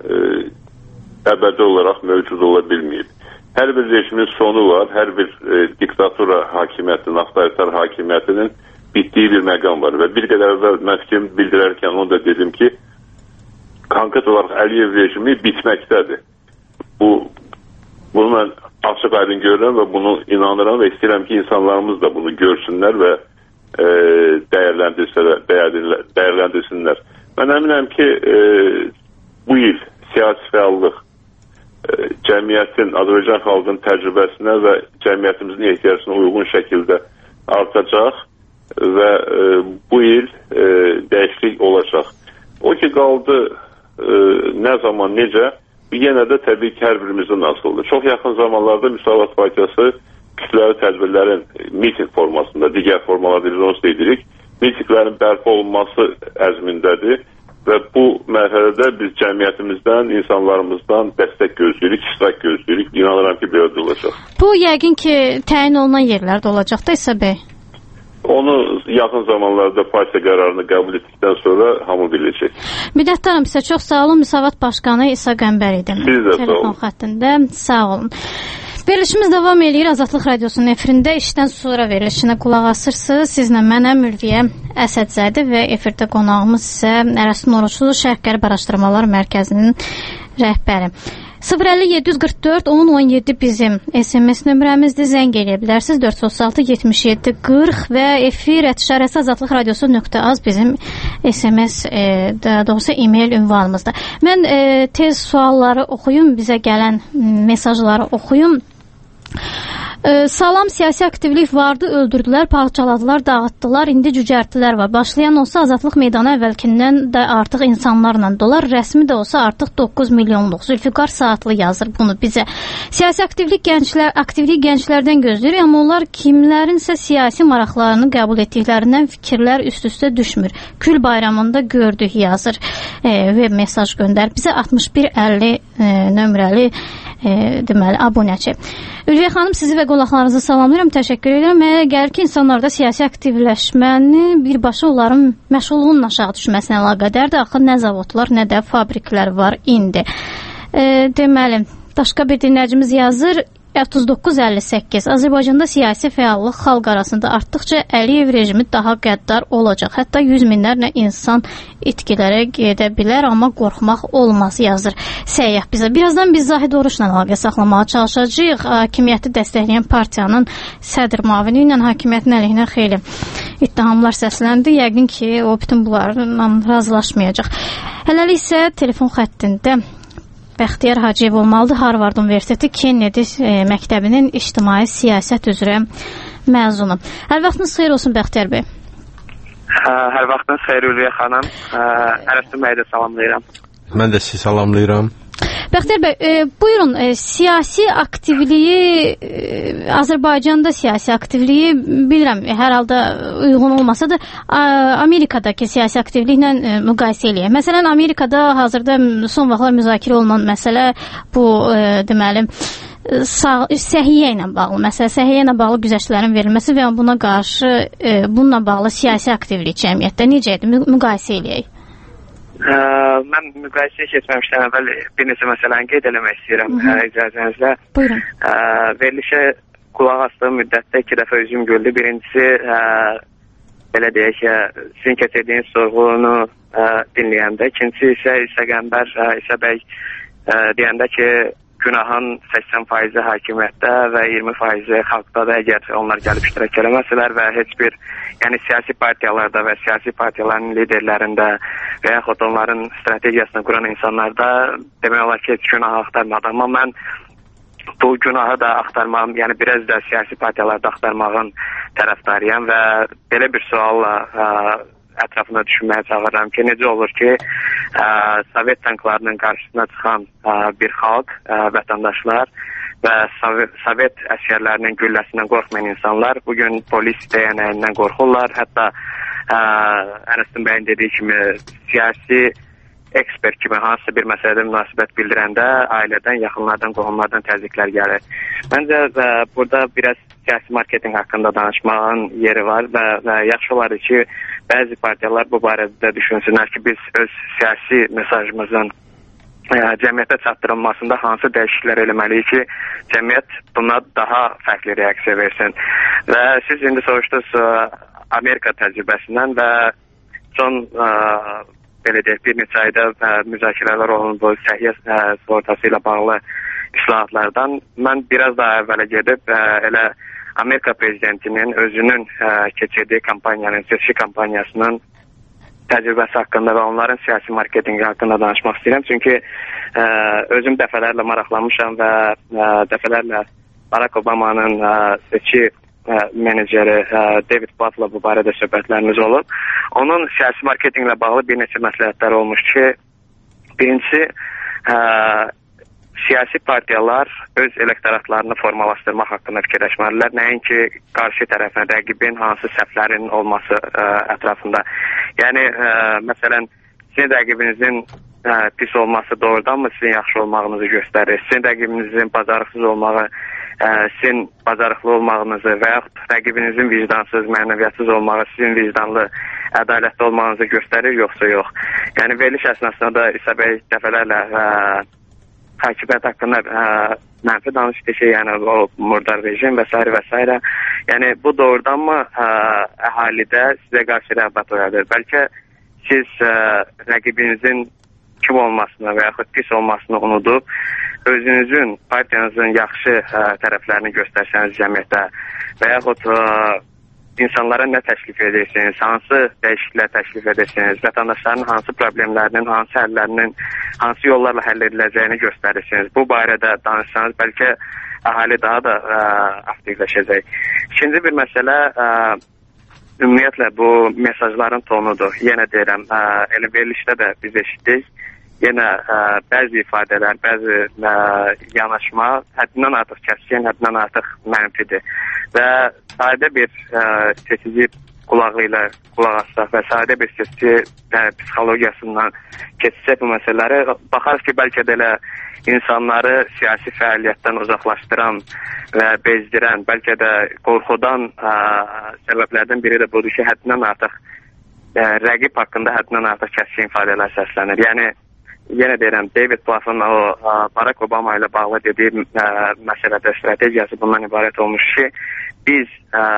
əbədi olaraq mövcud ola bilməyib. Hər bir rejimin sonu var, hər bir diktatura hakimiyyətinin, avtoritar hakimiyyətinin bitdiyi bir məqam var. Və bir qədər əvvəl mən fikrimi bildirərkən onu da dedim ki, konkret olaraq Əliyev rejimi bitməkdədir. Bunu mən açıq aydın görürəm və bunu inanıram və istəyirəm ki, insanlarımız da bunu görsünlər və dəyərləndirsinlər. Mən əminəm ki, bu il siyasi fəallıq cəmiyyətin, Azərbaycan xalqının təcrübəsinə və cəmiyyətimizin ehtiyacına uyğun şəkildə artacaq və bu il dəyişiklik olacaq. O ki qaldı nə zaman, necə, yenə də təbii ki, hər birimizdən asılıdır. Çox yaxın zamanlarda Müsavat Partiyası kütləvi tədbirlərin miting formasında, digər formalarda biz onu edirik, mitinglərin bərpa olunması əzmindədir və bu mərhələdə biz cəmiyyətimizdən, insanlarımızdan dəstək gözləyirik, iştirak gözləyirik. İnanıram ki, belə də olacaq. Bu yəqin ki, təyin olunan yerlərdə olacaq da İsa bəy? Onu yaxın zamanlarda partiya qərarını qəbul etdikdən sonra hamı biləcək. Minnətdaram sizə, çox sağ olun. Müsavat Başqanı İsa Qəmbər idi. Siz də sağ olun. Telefon xəttində, sağ olun. Verilişimiz davam edir. Azadlıq Radiosunun efirində işdən sonra verilişinə qulaq asırsınız. Sizlə mənəm Ülviyə Əsədzadə və efirdə qonağımız isə Ərəstun Oruçlu, Şərq-Qərb Araşdırmalar Mərkəzinin rəhbəri. 050-744-1017 bizim SMS nömrəmizdir. Zəng eləyə bilərsiniz. 436-77-40 və efir@azadlıqradiosu.az bizim SMS, daha doğrusu e-mail ünvanımızdır. Mən tez sualları oxuyum, bizə gələn mesajları oxuyum. Salam, siyasi aktivlik vardı, öldürdülər, parçaladılar, dağıtdılar, indi cücərtilər var. Başlayan olsa Azadlıq meydanı əvvəlkindən də artıq insanlarla dolar, rəsmi də olsa artıq 9 milyonluq. Zülfiqar Saatlı yazır bunu bizə. Siyasi aktivlik gənclərdən gözləyir, amma onlar kimlərinsə siyasi maraqlarını qəbul etdiklərindən fikirlər üst-üstə düşmür. Kül bayramında gördük yazır və mesaj göndər. Bizə 6150 nömrəli deməli abunəçi. Ülviyə xanım, sizi və qonaqlarınızı salamlayıram, təşəkkür edirəm. Mənə gəlir ki, insanlarda siyasi aktivləşməni birbaşa onların məşğulluğunun aşağı düşməsinə əlaqədardır. Axı nə zavodlar, nə də fabriklər var indi. Deməli, başqa bir dinləyicimiz yazır. 3958. Azərbaycanda siyasi fəallıq xalq arasında artdıqca Əliyev rejimi daha qəddar olacaq. Hətta 100 minlərlə insan itkilərə gedə bilər, amma qorxmaq olmaz yazır səyyah bizə. Birazdan biz Zahid Oruçla əlaqə saxlamağa çalışacağıq. Hakimiyyəti dəstəkləyən partiyanın sədr müavini ilə hakimiyyətin əleyhinə xeyli ittihamlar səsləndi. Yəqin ki, o bütün bunlarla razılaşmayacaq. Hələlik isə telefon xəttində Bəxtiyar Hacıyev olmalıdır. Harvard Universiteti Kennedy məktəbinin ictimai siyasət üzrə məzunu. Hər vaxtınız xeyir olsun Bəxtiyar bəy. Hər vaxtınız xeyir Ülviyə xanım. Ərəstun bəyi də salamlayıram. Mən də sizi salamlayıram. Bəxtiyar bəy, buyurun, siyasi aktivliyi, Azərbaycanda siyasi aktivliyi bilirəm, hər halda uyğun olmasa da Amerikadakı siyasi aktivliklə müqayisə eləyək. Məsələn, Amerikada hazırda son vaxtlar müzakirə olunan məsələ bu, deməli, səhiyyə ilə bağlı, məsələ səhiyyə ilə bağlı güzəştlərin verilməsi və buna qarşı bununla bağlı siyasi aktivlik cəmiyyətdə necə idi? Müqayisə eləyək. Mən müqayisəyə keçməmişdən əvvəl bir neçə məsələni qeyd eləmək istəyirəm icazənizlə. Buyurun. Verilişə qulaq asdığım müddətdə 2 dəfə üzüm güldü. Birincisi, belə deyək ki, sizin keçirdiyiniz sorğunu dinləyəndə. İkincisi isə İsa Qəmbər, İsa bəy deyəndə ki, günahın 80% hakimiyyətdə və 20% xalqdadır. Əgər onlar gəlib iştirak eləməsələr və heç bir, yəni siyasi partiyalarda və siyasi partiyaların liderlərində və yaxud onların strategiyasını quran insanlarda demək olar ki, heç günah axtarmadı. Amma mən bu günahı da axtarmam, yəni biraz da siyasi partiyalarda axtarmağın tərəfdarıyam və belə bir sualla ətrafında düşünməyə çağırıram ki, necə olur ki, Sovet tanklarının qarşısına çıxan bir xalq, vətəndaşlar və Sovet əsgərlərinin gülləsindən qorxmayan insanlar bugün polis deyənəyindən qorxurlar. Hətta Ərəstun bəyin dediyi kimi siyasi ekspert kimi hansısa bir məsələdə münasibət bildirəndə ailədən, yaxınlardan, qohumlardan təzyiqlər gəlir. Məncə burada biraz siyasi marketinq haqqında danışmağın yeri var və yaxşı olardı ki, bəzi partiyalar bu barədə düşünsünlər ki, biz öz siyasi mesajımızın cəmiyyətə çatdırılmasında hansı dəyişikliklər eləməliyik ki, cəmiyyət buna daha fərqli reaksiya versin. Və siz indi soruşdunuz Amerika təcrübəsindən və son belə deyək, bir neçə ayda müzakirələr olunub bu səhiyyə sığortası ilə bağlı islahatlardan. Mən biraz daha əvvələ gedib elə Amerika prezidentinin özünün keçirdiyi kampanyanın, seçki kampaniyasının təcrübəsi haqqında və onların siyasi marketingi haqqında danışmaq istəyirəm. Çünki özüm dəfələrlə maraqlanmışam və dəfələrlə Barack Obama'nın seçki meneceri David Butler bu barədə söhbətlərimiz olub. Onun siyasi marketinqlə bağlı bir neçə məsləhətlər olmuş ki, birincisi siyasi partiyalar öz elektoratlarını formalaşdırmaq haqqında fikirləşməlidirlər. Nəinki qarşı tərəfin, rəqibin hansı səhvlərinin olması ətrafında. Yəni, məsələn, sizin rəqibinizin pis olması doğrudanmı sizin yaxşı olmağınızı göstərir? Sizin rəqibinizin bacarıqsız olmağı, sizin bacarıqlı olmağınızı və yaxud rəqibinizin vicdansız, mənəviyyatsız olmağı sizin vicdanlı, ədalətli olmağınızı göstərir, yoxsa yox? Yəni, veriliş əsnasında da İsa bəy dəfələrlə hakimiyyət haqqında mənfi danışdı ki, yəni o murdar rejim və s. və s. Yəni, bu doğrudanmı əhalidə sizə qarşı rəğbət oyadır? Bəlkə siz rəqibinizin kim olmasını və yaxud pis olmasını unudub, özünüzün, partiyanızın yaxşı tərəflərini göstərsəniz cəmiyyətdə və yaxud insanlara nə təklif edirsiniz, hansı dəyişikliklər təklif edirsiniz, vətəndaşların hansı problemlərinin, hansı həllərinin, hansı yollarla həll ediləcəyini göstərirsiniz. Bu barədə danışsanız, bəlkə əhali daha da aktivləşəcək. İkinci bir məsələ, ümumiyyətlə bu mesajların tonudur. Yenə deyirəm, elə verilişdə də biz eşitdik. Yenə bəzi ifadələr, bəzi yanaşma həddindən artıq kəskin, həddindən artıq mənfidir. Və sadə bir seçici qulağı ilə qulaq asaq və sadə bir seçici psixologiyasından keçsək bu məsələləri, baxarız ki, bəlkə də elə insanları siyasi fəaliyyətdən uzaqlaşdıran və bezdirən, bəlkə də qorxudan səbəblərdən biri də budur ki, həddindən artıq rəqib haqqında həddindən artıq kəskin ifadələr səslənir. Yəni, yenə deyirəm, David Plough'un o Barack Obama ilə bağlı dediyi məsələdə strategiyası bundan ibarət olmuş ki, biz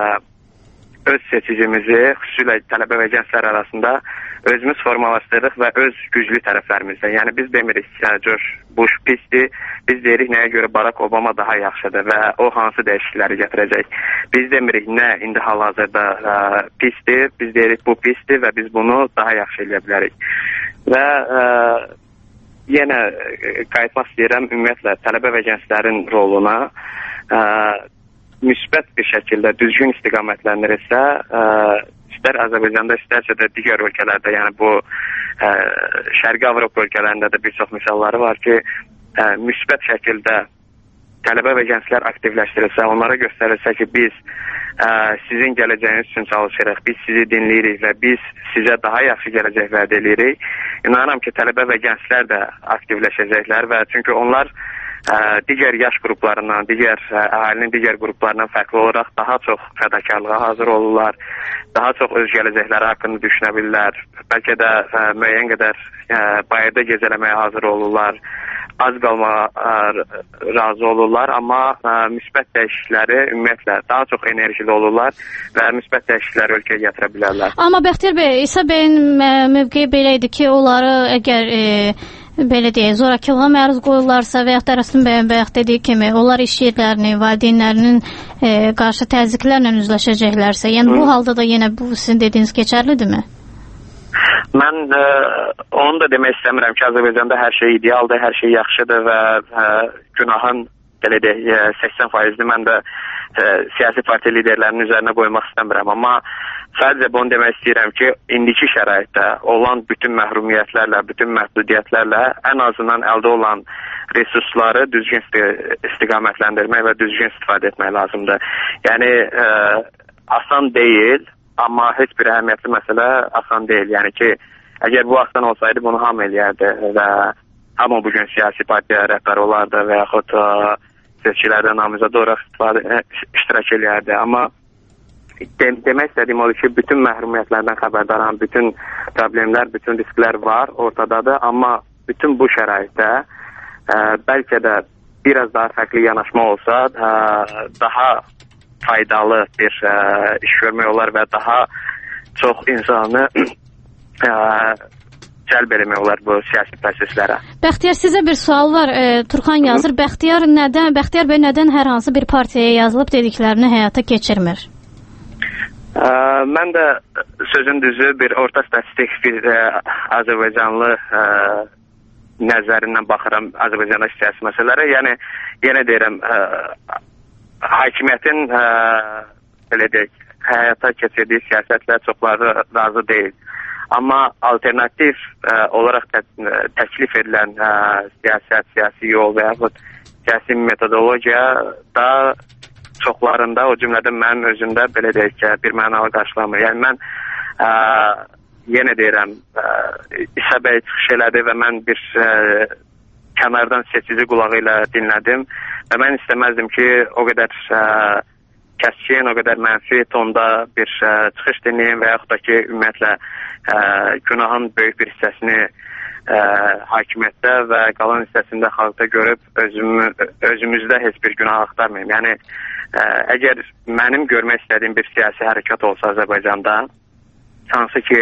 öz seçicimizi, xüsusilə tələbə və gənclər arasında özümüz formalaşdırırıq və öz güclü tərəflərimizdə. Yəni, biz demirik George Bush pisdir, biz deyirik nəyə görə Barack Obama daha yaxşıdır və o hansı dəyişiklikləri gətirəcək. Biz demirik nə indi hal-hazırda pisdir, biz deyirik bu pisdir və biz bunu daha yaxşı eləyə bilərik. Və yenə qayıtmaq istəyirəm ümumiyyətlə tələbə və gənclərin roluna müsbət bir şəkildə düzgün istiqamətləndirirsə, istər Azərbaycanda, istərsə də digər ölkələrdə, yəni bu Şərqi Avropa ölkələrində də bir çox misalları var ki, müsbət şəkildə tələbə və gənclər aktivləşdirilsə, onlara göstərilsə ki, biz sizin gələcəyiniz üçün çalışırıq, biz sizi dinləyirik və biz sizə daha yaxşı gələcək vəd edirik. İnanıram ki, tələbə və gənclər də aktivləşəcəklər və çünki onlar digər yaş qruplarından, digər əhalinin digər qruplarından fərqli olaraq daha çox fədakarlığa hazır olurlar, daha çox öz gələcəkləri haqqında düşünə bilirlər, bəlkə də müəyyən qədər bayırda gecələməyə hazır olurlar, az qalmağa razı olurlar, amma müsbət dəyişiklikləri ümumiyyətlə daha çox enerjili olurlar və müsbət dəyişiklikləri ölkəyə gətirə bilərlər. Amma Bəxtiyar bəy, İsa bəyin mövqeyi belə idi ki, onları əgər belə deyək, zorakılığa məruz qoyurlarsa və yaxud da Rəsm bəyin bayaq dediyi kimi, onlar iş yerlərini, valideynlərinin qarşı təzyiqlərlə üzləşəcəklərsə, yəni bu halda da yenə bu sizin dediyiniz keçərlidirmi? Mən onu da demək istəmirəm ki, Azərbaycanda hər şey idealdır, hər şey yaxşıdır və günahın belə deyək 80%-ni mən də siyasi partiya liderlərinin üzərinə qoymaq istəmirəm, amma sadəcə bunu demək istəyirəm ki, indiki şəraitdə olan bütün məhrumiyyətlərlə, bütün məhdudiyyətlərlə ən azından əldə olan resursları düzgün istiqamətləndirmək və düzgün istifadə etmək lazımdır. Yəni, asan deyil, amma heç bir əhəmiyyətli məsələ asan deyil. Yəni ki, əgər bu asan olsaydı bunu hamı eləyərdi və hamı bugün siyasi partiya rəhbəri olardı və yaxud seçkilərdə namizədə olaraq iştirak eləyərdi. Amma demək istədiyim odur ki, bütün məhrumiyyətlərdən xəbərdaram, bütün problemlər, bütün risklər var, ortadadır. Amma bütün bu şəraitdə bəlkə də biraz daha fərqli yanaşma olsa, daha faydalı bir iş görmək olar və daha çox insanı cəlb eləmək olar bu siyasi proseslərə. Bəxtiyar, sizə bir sual var. Turxan yazır. Bəxtiyar bəy nədən hər hansı bir partiyaya yazılıb dediklərini həyata keçirmir? Mən də sözün düzü bir orta statistik bir Azərbaycanlı nəzərindən baxıram Azərbaycanda siyasi məsələlərə. Yəni, yenə deyirəm, hakimiyyətin belə deyək, həyata keçirdiyi siyasətlə çoxları razı deyil. Amma alternativ olaraq təklif edilən siyasi yol və yaxud siyasi metodologiya da çoxlarında, o cümlədən mənim özümdə belə deyək ki, bir mənalı qarşılamır. Yəni mən yenə deyirəm, İsa bəy çıxış elədi və mən bir kənardan seçici qulağı ilə dinlədim və mən istəməzdim ki, o qədər kəskin, o qədər mənfi tonda bir çıxış dinləyim və yaxud da ki, ümumiyyətlə günahın böyük bir hissəsini hakimiyyətdə və qalan hissəsində xalqda görüb özümüzdə heç bir günah axtarmayım. Yəni, əgər mənim görmək istədiyim bir siyasi hərəkat olsa Azərbaycanda, hansı ki,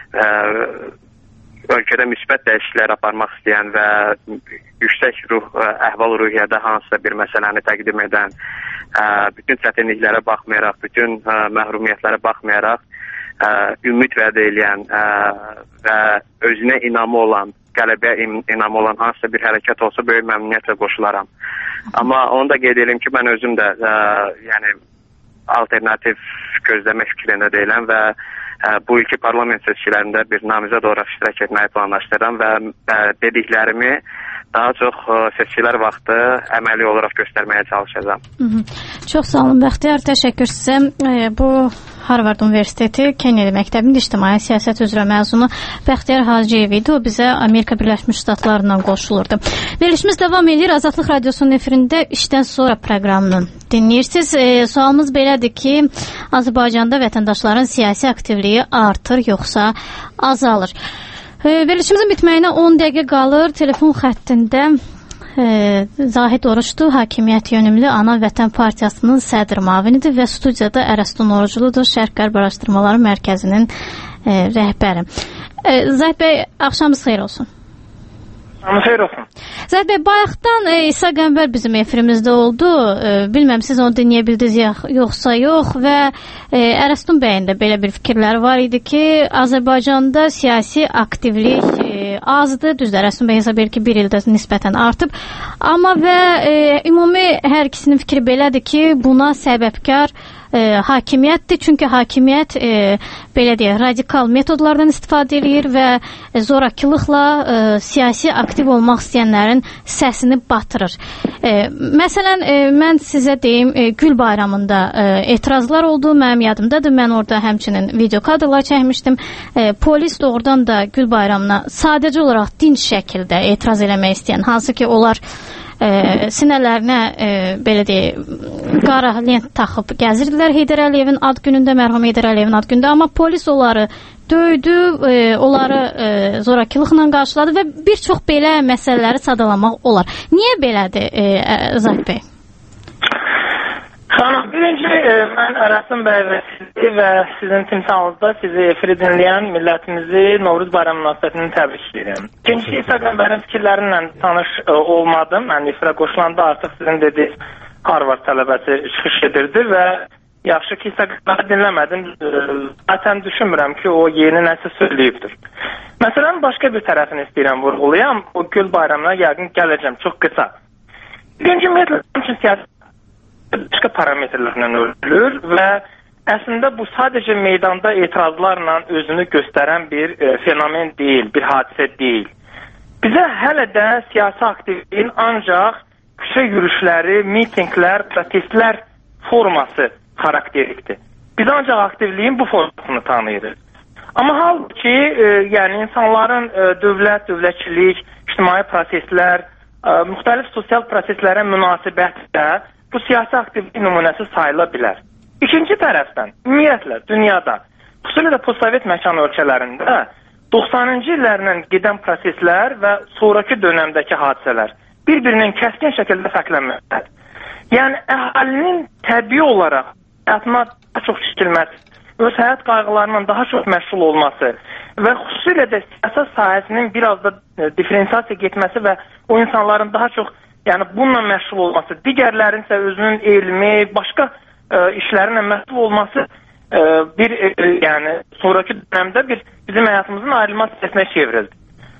ölkədə müsbət dəyişikliklər aparmaq istəyən və yüksək əhval-ruhiyyədə hansısa bir məsələni təqdim edən, bütün çətinliklərə baxmayaraq, bütün məhrumiyyətlərə baxmayaraq, ümid vəd eləyən və özünə inamı olan, qələbəyə inamı olan hansısa bir hərəkat olsa böyük məmnuniyyətlə qoşularam. Amma onu da qeyd edim ki, mən özüm də yəni alternativ gözləmə fikrində deyiləm və bu ilki parlament seçkilərində bir namizəd olaraq iştirak etməyi planlaşdırıram və dediklərimi daha çox seçkilər vaxtı əməli olaraq göstərməyə çalışacağam. Çox sağ olun Bəxtiyar, təşəkkür sizə. Bu Harvard Universiteti Kennedy məktəbinin ictimai siyasət üzrə məzunu Bəxtiyar Hacıyev idi. O bizə Amerika Birləşmiş Ştatlarından qoşulurdu. Verilişimiz davam edir. Azadlıq Radiosunun efirində işdən sonra proqramını dinləyirsiniz. Sualımız belədir ki, Azərbaycanda vətəndaşların siyasi aktivliyi artır yoxsa azalır? Verilişimizin bitməyinə 10 dəqiqə qalır. Telefon xəttində Zahid Oruçdu, Hakimiyyət Yönümlü Ana Vətən Partiyasının sədr müavinidir və studiyada Ərəstun Orucludur, Şərq-Qərb Araşdırmaları Mərkəzinin rəhbəri. Zahid bəy, axşamınız xeyir olsun. Xeyir olsun. Zahid bəy, bayaqdan İsa Qəmbər bizim efirimizdə oldu. Bilməm, siz onu dinləyə bildiniz yoxsa yox və Ərəstun bəyin də belə bir fikirləri var idi ki, Azərbaycanda siyasi aktivlik azdır. Düzdür, Ərəstun bəy hesab edir ki, bir ildə nisbətən artıb. Amma və ümumi hər ikisinin fikri belədir ki, buna səbəbkar hakimiyyətdir. Çünki hakimiyyət belə deyək, radikal metodlardan istifadə edir və zorakılıqla siyasi aktiv olmaq istəyənlərin səsini batırır. Məsələn, mən sizə deyim, Gül bayramında etirazlar oldu, mənim yadımdadır. Mən orada həmçinin video kadrlar çəkmişdim. Polis doğrudan da Gül bayramına sadəcə olaraq dinc şəkildə etiraz eləmək istəyən, hansı ki onlar sinələrinə belə deyək, qara lent taxıb gəzirdilər Heydər Əliyevin ad günündə, mərhum Heydər Əliyevin ad günündə, amma polis onları döydü, onları zorakılıqla qarşıladı və bir çox belə məsələləri sadalamaq olar. Niyə belədir Zahid bəy? Xanım, birinci mən Ərəstun bəy və sizi və sizin timsalınızda sizi efiri dinləyən millətimizi Novruz bayramı münasibətini təbrik edirəm. İkinci İsa Qəmbərin fikirlərinlə tanış olmadım. Mən efirə qoşulanda artıq sizin dediyiniz Harvard tələbəsi çıxış edirdi və yaxşı ki İsa Qəmbəri dinləmədim. Zaten düşünmürəm ki o yeni nəsə söyləyibdir. Məsələn, başqa bir tərəfini istəyirəm vurğulayam. O Gül bayramına yəqin gələcəm, çox qısa. Birinci ümumiyyətlə üçün siyasi başqa parametrlərlə ölçülür və əslində bu sadəcə meydanda etirazlarla özünü göstərən bir fenomen deyil, bir hadisə deyil. Bizə hələ də siyasi aktivliyin ancaq küçə yürüşləri, mitinglər, protestlər forması xarakterikdir. Biz ancaq aktivliyin bu formasını tanıyırıq. Amma halbuki yəni insanların dövlət, dövlətçilik, ictimai proseslər, müxtəlif sosial proseslərə münasibətdə bu siyasi aktivlik nümunəsi sayıla bilər. İkinci tərəfdən, ümumiyyətlə, dünyada, xüsusilə də postsovet məkan ölkələrində 90-cı illərlə gedən proseslər və sonraki dönəmdəki hadisələr bir-birinin kəskin şəkildə fərqlənməkdədir. Yəni, əhalinin təbii olaraq həyatına daha çox çəkilməsi, öz həyat qayğılarından daha çox məşğul olması və xüsusilə də siyasət sahəsinin biraz da diferensiyasiya getməsi və o insanların daha çox yəni bununla məşğul olması, digərlərin isə özünün elmi, başqa işlərinlə məşğul olması yəni sonraki dönəmdə bizim həyatımızın ayrılmaz hissəsinə çevrildi.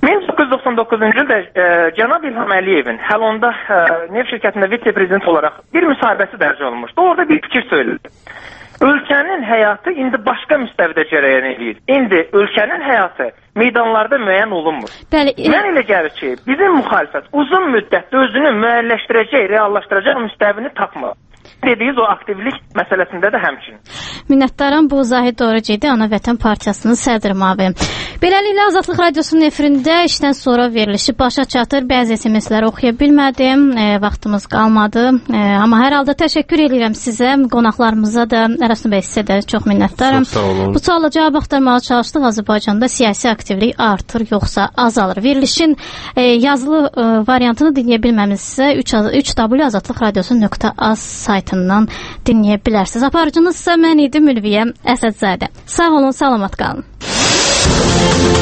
1999-cu ildə cənab İlham Əliyevin hələ onda neft şirkətində vitse-prezident olaraq bir müsahibəsi dərc olunmuşdu. Orada bir fikir söylədi. Ölkənin həyatı indi başqa müstəvidə cərəyan edir. İndi ölkənin həyatı meydanlarda müəyyən olunmur. Bəli, mən elə gəlir ki, bizim müxalifət uzun müddətdə özünü müəyyənləşdirəcək, reallaşdıracaq müstəvini tapmır. Dediğiniz o aktivlik məsələsində də həmçinin. Minnətdaram, bu Zahid Doğrucuydu, Ana Vətən Partiyasının sədri müavini. Beləliklə Azadlıq Radiosunun efirində işdən sonra verilişi başa çatır. Bəzi SMS-ləri oxuya bilmədim, vaxtımız qalmadı. Amma hər halda təşəkkür edirəm sizə, qonaqlarımıza da, Ərəsnur bəy sizə də çox minnətdaram. Çox sağ olun. Bu suala cavab axtarmağa çalışdıq. Azərbaycanda siyasi aktivlik artır yoxsa azalır? Verilişin yazılı variantını dinləyə bilməmizsə 3w.azadlıqradiosu.az saytından dinləyə bilərsiniz. Aparıcınız isə mən idim Ülviyə Əsədzadə. Sağ olun, salamat qalın.